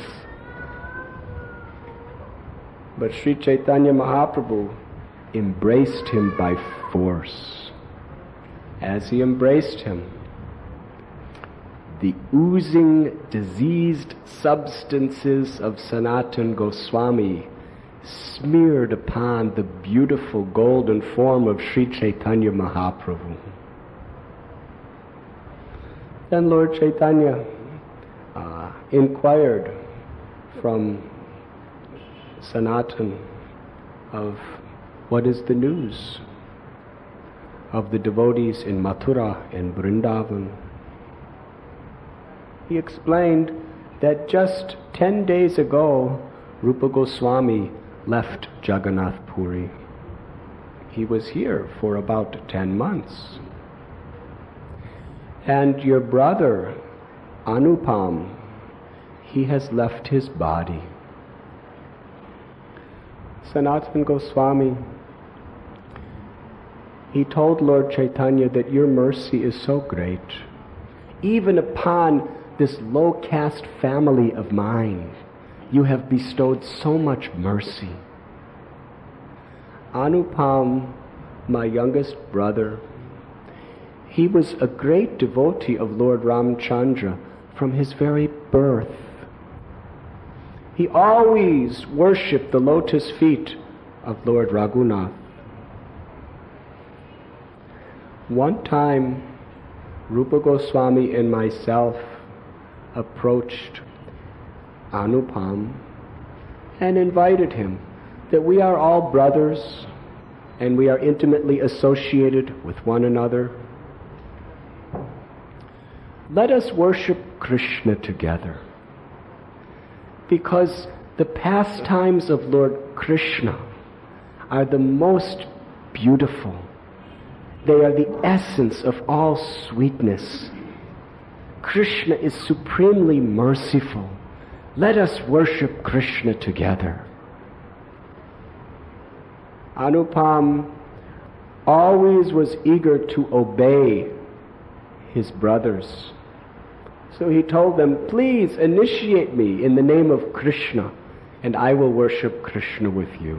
But Sri Chaitanya Mahaprabhu embraced him by force. As he embraced him, the oozing, diseased substances of Sanatana Goswami smeared upon the beautiful golden form of Sri Chaitanya Mahaprabhu. Then Lord Chaitanya uh, inquired from Sanatana of what is the news of the devotees in Mathura and Vrindavan. He explained that just ten days ago, Rupa Goswami left Jagannath Puri. He was here for about ten months. And your brother, Anupam, he has left his body. Sanatana Goswami, he told Lord Chaitanya that your mercy is so great. Even upon this low caste family of mine, you have bestowed so much mercy. Anupam, my youngest brother, he was a great devotee of Lord Ramchandra from his very birth. He always worshipped the lotus feet of Lord Raghunath. One time, Rupa Goswami and myself approached Anupam and invited him that we are all brothers and we are intimately associated with one another. Let us worship Krishna together, because the pastimes of Lord Krishna are the most beautiful. They are the essence of all sweetness. Krishna is supremely merciful. Let us worship Krishna together. Anupam always was eager to obey his brothers. So he told them, "Please initiate me in the name of Krishna, and I will worship Krishna with you."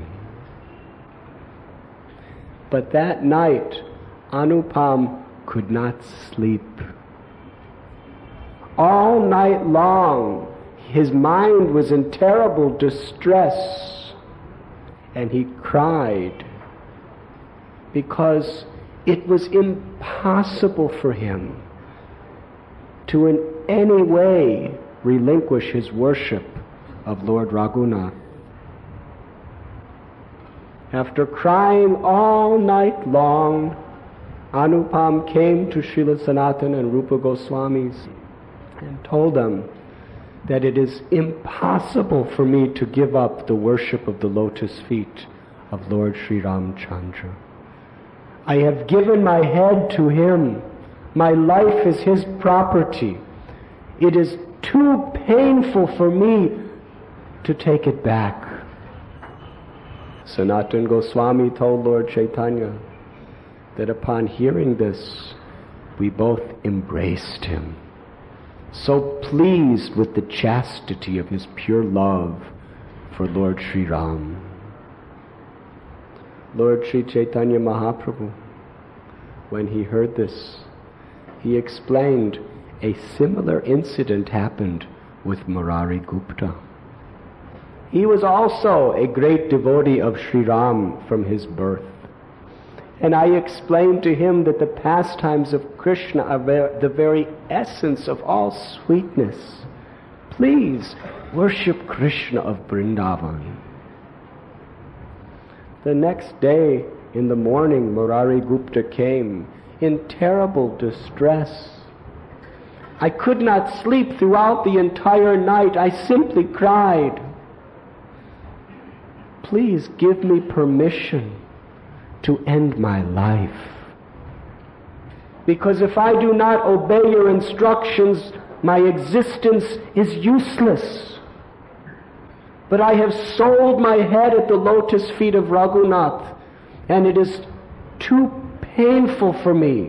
But that night, Anupam could not sleep. All night long, his mind was in terrible distress, and he cried because it was impossible for him to in any way relinquish his worship of Lord Raghunath. After crying all night long, Anupam came to Srila Sanatana and Rupa Goswamis and told them that it is impossible for me to give up the worship of the lotus feet of Lord Sri Ramchandra. I have given my head to him. My life is his property. It is too painful for me to take it back. Sanatana Goswami told Lord Chaitanya that upon hearing this, we both embraced him, so pleased with the chastity of his pure love for Lord Sri Ram. Lord Sri Chaitanya Mahaprabhu, when he heard this, he explained a similar incident happened with Murari Gupta. He was also a great devotee of Sri Ram from his birth. And I explained to him that the pastimes of Krishna are the very essence of all sweetness. Please worship Krishna of Vrindavan. The next day in the morning, Murari Gupta came in terrible distress. I could not sleep throughout the entire night. I simply cried, "Please give me permission to end my life. Because if I do not obey your instructions, my existence is useless. But I have sold my head at the lotus feet of Raghunath, and it is too painful for me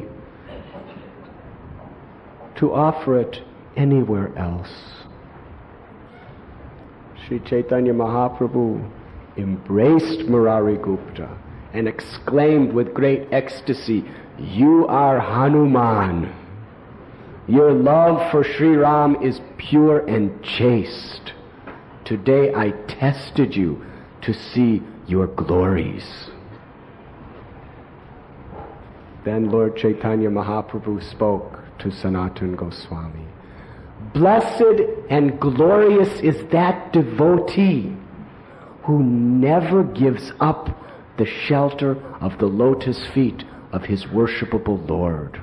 to offer it anywhere else." Sri Chaitanya Mahaprabhu embraced Murari Gupta and exclaimed with great ecstasy, "You are Hanuman. Your love for Sri Ram is pure and chaste. Today I tested you to see your glories." Then Lord Chaitanya Mahaprabhu spoke to Sanatana Goswami. "Blessed and glorious is that devotee who never gives up the shelter of the lotus feet of his worshipable Lord.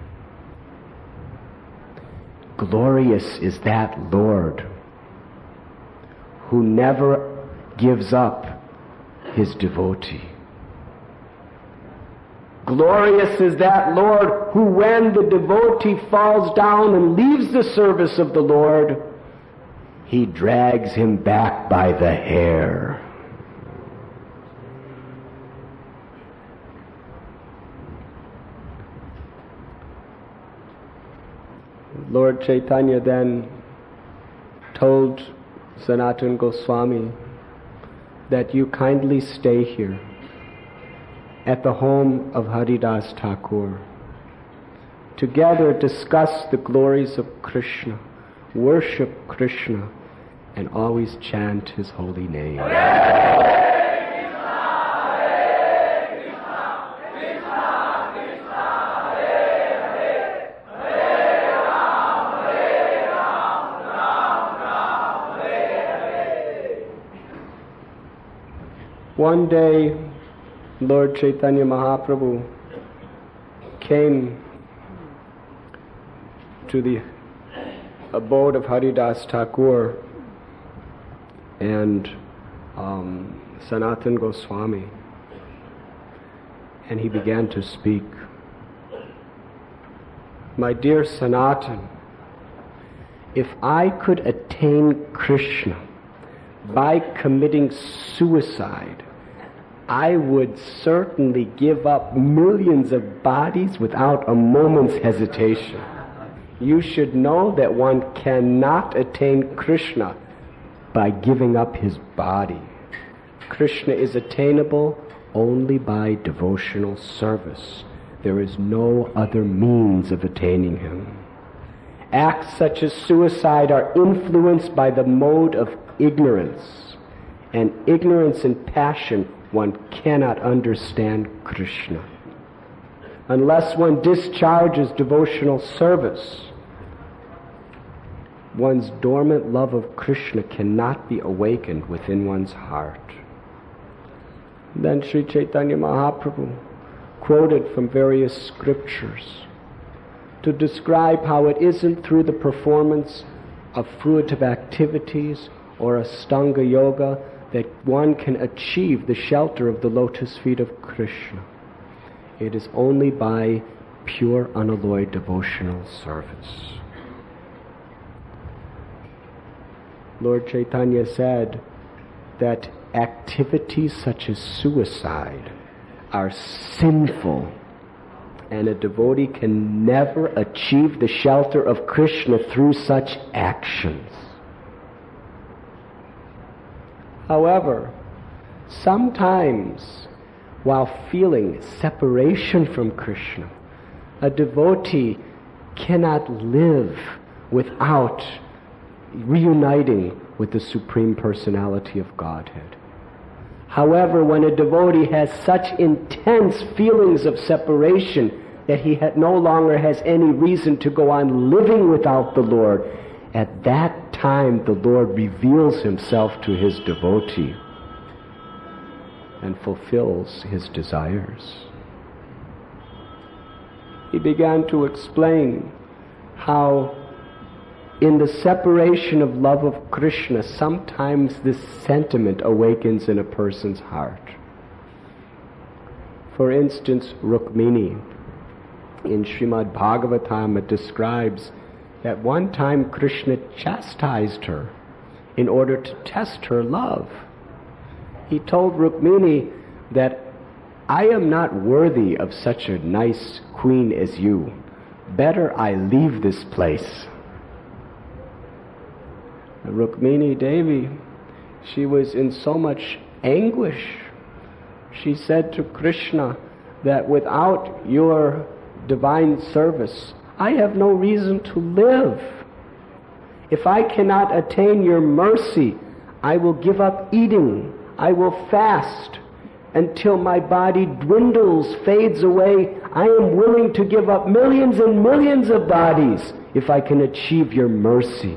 Glorious is that Lord who never gives up his devotee. Glorious is that Lord who, when the devotee falls down and leaves the service of the Lord, he drags him back by the hair." Lord Chaitanya then told Sanatana Goswami that you kindly stay here at the home of Haridas Thakur. Together discuss the glories of Krishna, worship Krishna, and always chant his holy name. One day, Lord Chaitanya Mahaprabhu came to the abode of Haridas Thakur and um, Sanatana Goswami, and he began to speak. "My dear Sanatana, if I could attain Krishna by committing suicide, I would certainly give up millions of bodies without a moment's hesitation. You should know that one cannot attain Krishna by giving up his body. Krishna is attainable only by devotional service. There is no other means of attaining him. Acts such as suicide are influenced by the mode of ignorance. And ignorance and passion, one cannot understand Krishna. Unless one discharges devotional service, one's dormant love of Krishna cannot be awakened within one's heart. Then Sri Chaitanya Mahaprabhu quoted from various scriptures to describe how it isn't through the performance of fruitive activities or Astanga Yoga that one can achieve the shelter of the lotus feet of Krishna. It is only by pure, unalloyed devotional service. Lord Chaitanya said that activities such as suicide are sinful, and a devotee can never achieve the shelter of Krishna through such actions. However, sometimes, while feeling separation from Krishna, a devotee cannot live without reuniting with the Supreme Personality of Godhead. However, when a devotee has such intense feelings of separation that he ha- no longer has any reason to go on living without the Lord, at that time the Lord reveals himself to his devotee and fulfills his desires. He began to explain how in the separation of love of Krishna, sometimes this sentiment awakens in a person's heart. For instance, Rukmini, in Srimad Bhagavatam, it describes that one time Krishna chastised her in order to test her love. He told Rukmini that, "I am not worthy of such a nice queen as you. Better I leave this place." Rukmini Devi, she was in so much anguish. She said to Krishna that without your divine service, I have no reason to live. If I cannot attain your mercy, I will give up eating. I will fast until my body dwindles, fades away. I am willing to give up millions and millions of bodies if I can achieve your mercy.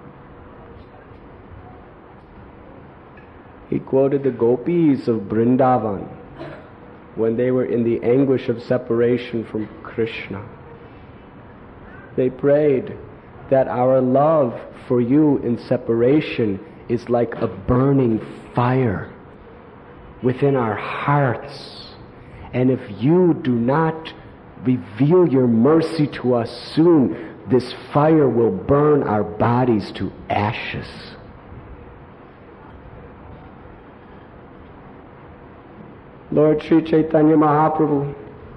He quoted the gopis of Vrindavan when they were in the anguish of separation from Krishna. They prayed that our love for you in separation is like a burning fire within our hearts. And if you do not reveal your mercy to us soon, this fire will burn our bodies to ashes. Lord Sri Chaitanya Mahaprabhu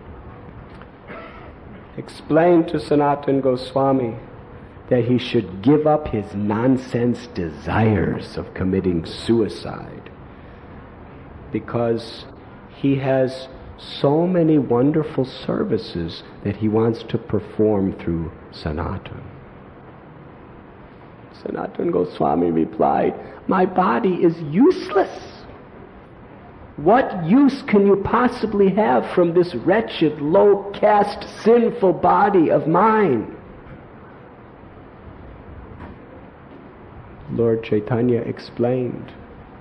explained to Sanatana Goswami that he should give up his nonsense desires of committing suicide because he has so many wonderful services that he wants to perform through Sanatana. Sanatana Goswami replied, "My body is useless. What use can you possibly have from this wretched, low-caste, sinful body of mine?" Lord Chaitanya explained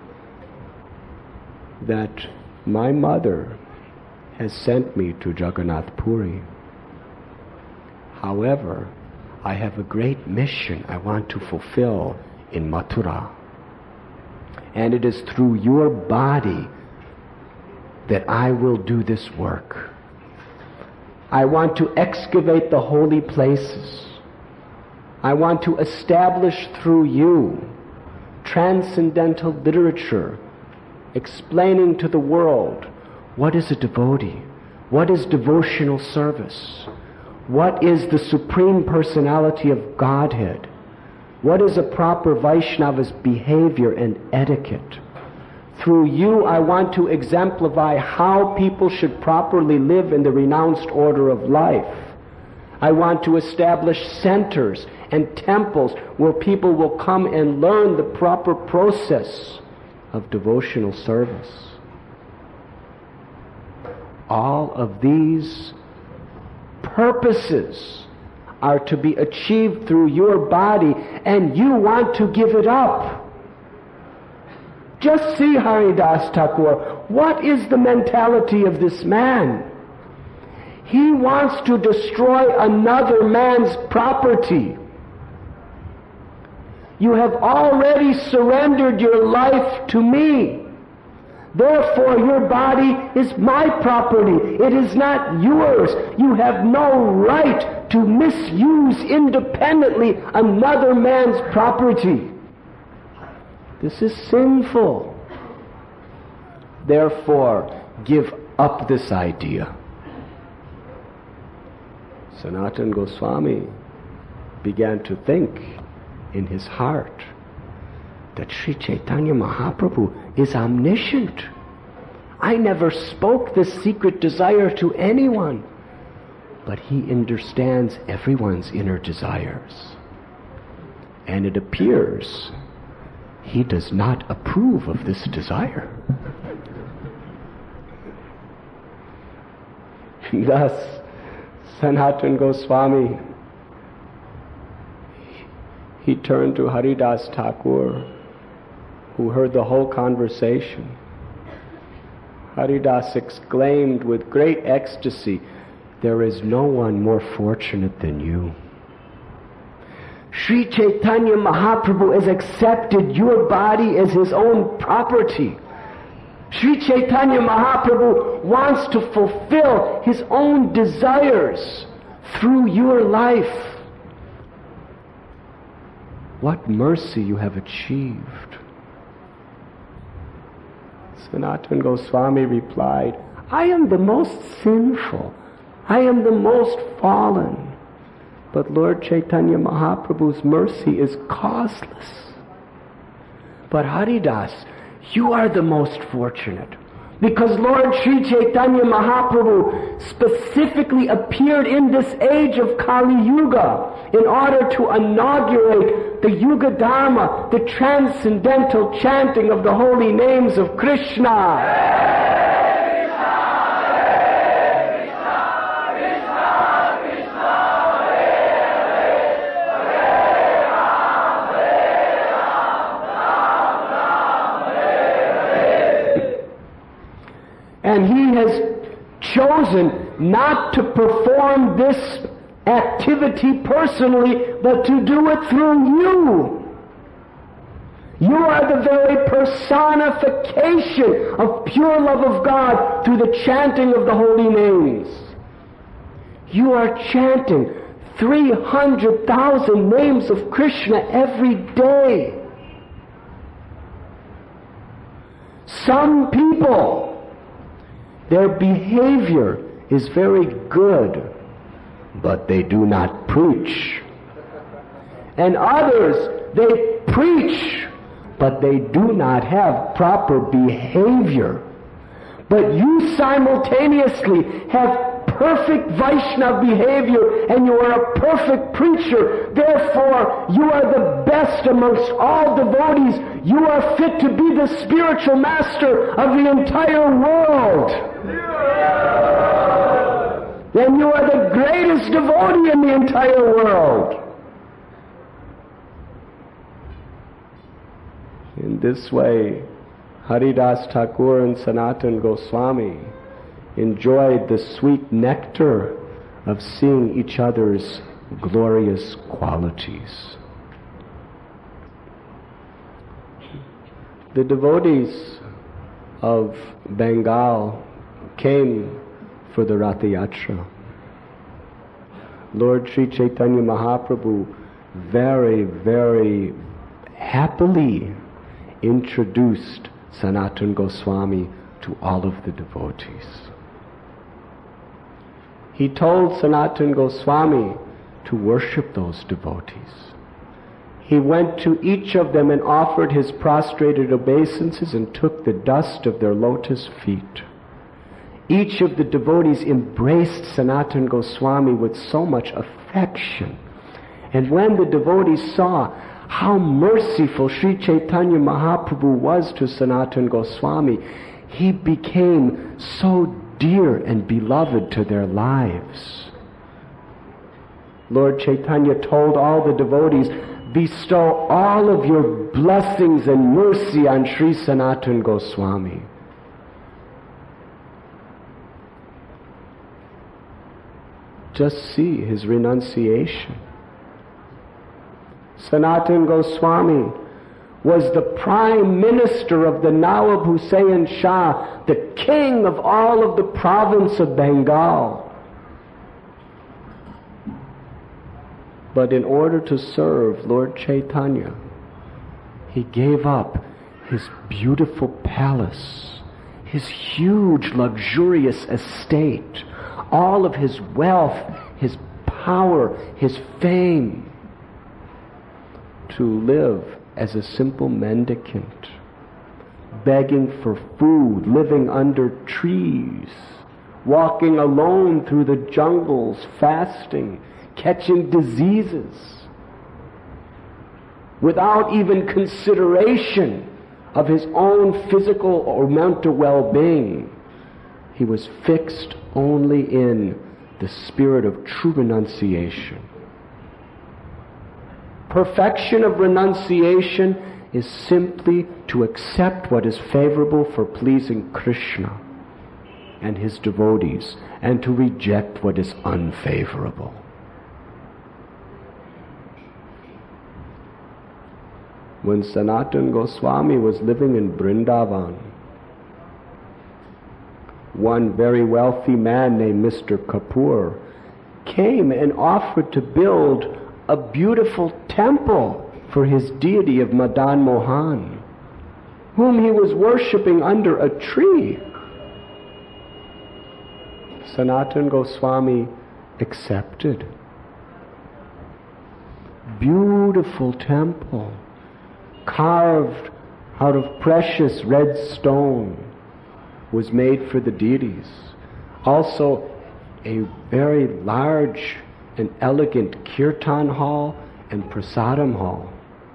that my mother has sent me to Jagannath Puri. However, I have a great mission I want to fulfill in Mathura. And it is through your body that I will do this work. I want to excavate the holy places. I want to establish through you transcendental literature explaining to the world what is a devotee, what is devotional service, what is the Supreme Personality of Godhead, what is a proper Vaishnava's behavior and etiquette. Through you, I want to exemplify how people should properly live in the renounced order of life. I want to establish centers and temples where people will come and learn the proper process of devotional service. All of these purposes are to be achieved through your body, and you want to give it up. Just see Haridas Thakur. What is the mentality of this man? He wants to destroy another man's property. You have already surrendered your life to me. Therefore, your body is my property. It is not yours. You have no right to misuse independently another man's property. This is sinful. Therefore, give up this idea. Sanatana Goswami began to think in his heart that Sri Chaitanya Mahaprabhu is omniscient. I never spoke this secret desire to anyone, but he understands everyone's inner desires. And it appears he does not approve of this desire. Thus, Sanatana Goswami, he turned to Haridas Thakur, who heard the whole conversation. Haridas exclaimed with great ecstasy, "There is no one more fortunate than you. Sri Chaitanya Mahaprabhu has accepted your body as his own property. Sri Chaitanya Mahaprabhu wants to fulfill his own desires through your life. What mercy you have achieved." Sanatana Goswami replied, "I am the most sinful. I am the most fallen. But Lord Chaitanya Mahaprabhu's mercy is causeless. But Haridas, you are the most fortunate, because Lord Sri Chaitanya Mahaprabhu specifically appeared in this age of Kali Yuga in order to inaugurate the Yuga Dharma, the transcendental chanting of the holy names of Krishna. And he has chosen not to perform this activity personally, but to do it through you. You are the very personification of pure love of God through the chanting of the holy names. You are chanting three hundred thousand names of Krishna every day. Some people, their behavior is very good, but they do not preach. And others, they preach, but they do not have proper behavior. But you simultaneously have perfect Vaishnava behavior, and you are a perfect preacher. Therefore, you are the best amongst all devotees. You are fit to be the spiritual master of the entire world. Then you are the greatest devotee in the entire world. In this way, Haridas Thakur and Sanatana Goswami enjoyed the sweet nectar of seeing each other's glorious qualities. The devotees of Bengal came for the Ratha Yatra. Lord Sri Chaitanya Mahaprabhu very, very happily introduced Sanatana Goswami to all of the devotees. He told Sanatana Goswami to worship those devotees. He went to each of them and offered his prostrated obeisances and took the dust of their lotus feet. Each of the devotees embraced Sanatana Goswami with so much affection. And when the devotees saw how merciful Sri Chaitanya Mahaprabhu was to Sanatana Goswami, he became so dear and beloved to their lives. Lord Chaitanya told all the devotees, bestow all of your blessings and mercy on Sri Sanatana Goswami. Just see his renunciation. Sanatana Goswami was the prime minister of the Nawab Hussain Shah, the king of all of the province of Bengal. But in order to serve Lord Chaitanya, he gave up his beautiful palace, his huge luxurious estate, all of his wealth, his power, his fame, to live as a simple mendicant, begging for food, living under trees, walking alone through the jungles, fasting, catching diseases, without even consideration of his own physical or mental well-being. He was fixed only in the spirit of true renunciation. Perfection of renunciation is simply to accept what is favorable for pleasing Krishna and his devotees, and to reject what is unfavorable. When Sanatana Goswami was living in Vrindavan, one very wealthy man named Mister Kapoor came and offered to build a beautiful temple for his deity of Madan Mohan, whom he was worshipping under a tree. Sanatana Goswami accepted. Beautiful temple, carved out of precious red stone, was made for the deities. Also, a very large and elegant kirtan hall and prasadam hall.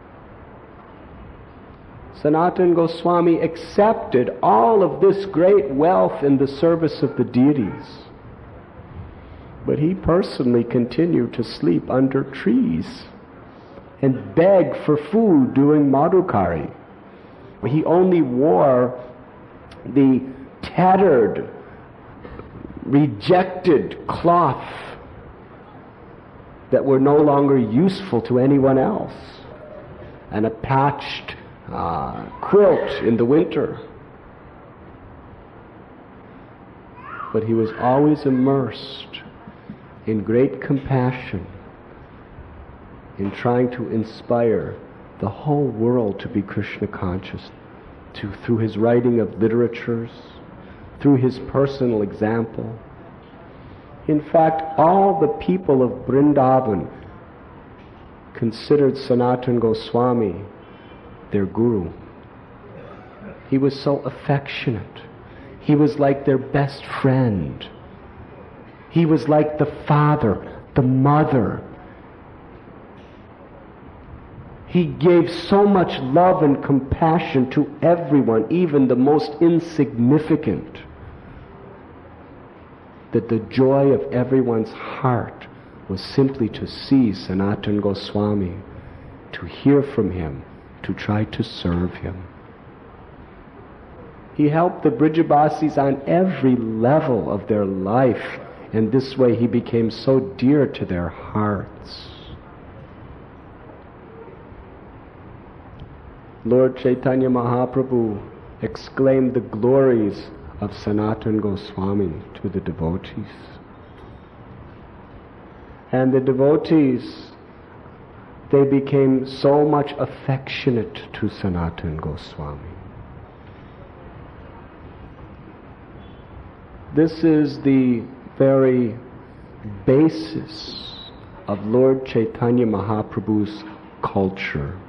Sanatana Goswami accepted all of this great wealth in the service of the deities. But he personally continued to sleep under trees and beg for food during Madhukari. He only wore the tattered, rejected cloth that were no longer useful to anyone else, and a patched uh, quilt in the winter. But he was always immersed in great compassion, in trying to inspire the whole world to be Krishna conscious, to, through his writing of literatures, through his personal example. In fact, all the people of Vrindavan considered Sanatana Goswami their guru. He was so affectionate. He was like their best friend. He was like the father, the mother. He gave so much love and compassion to everyone, even the most insignificant, that the joy of everyone's heart was simply to see Sanatana Goswami, to hear from him, to try to serve him. He helped the Brijabasis on every level of their life, and this way he became so dear to their hearts. Lord Chaitanya Mahaprabhu exclaimed the glories of Sanatana Goswami to the devotees. And the devotees, they became so much affectionate to Sanatana Goswami. This is the very basis of Lord Chaitanya Mahaprabhu's culture.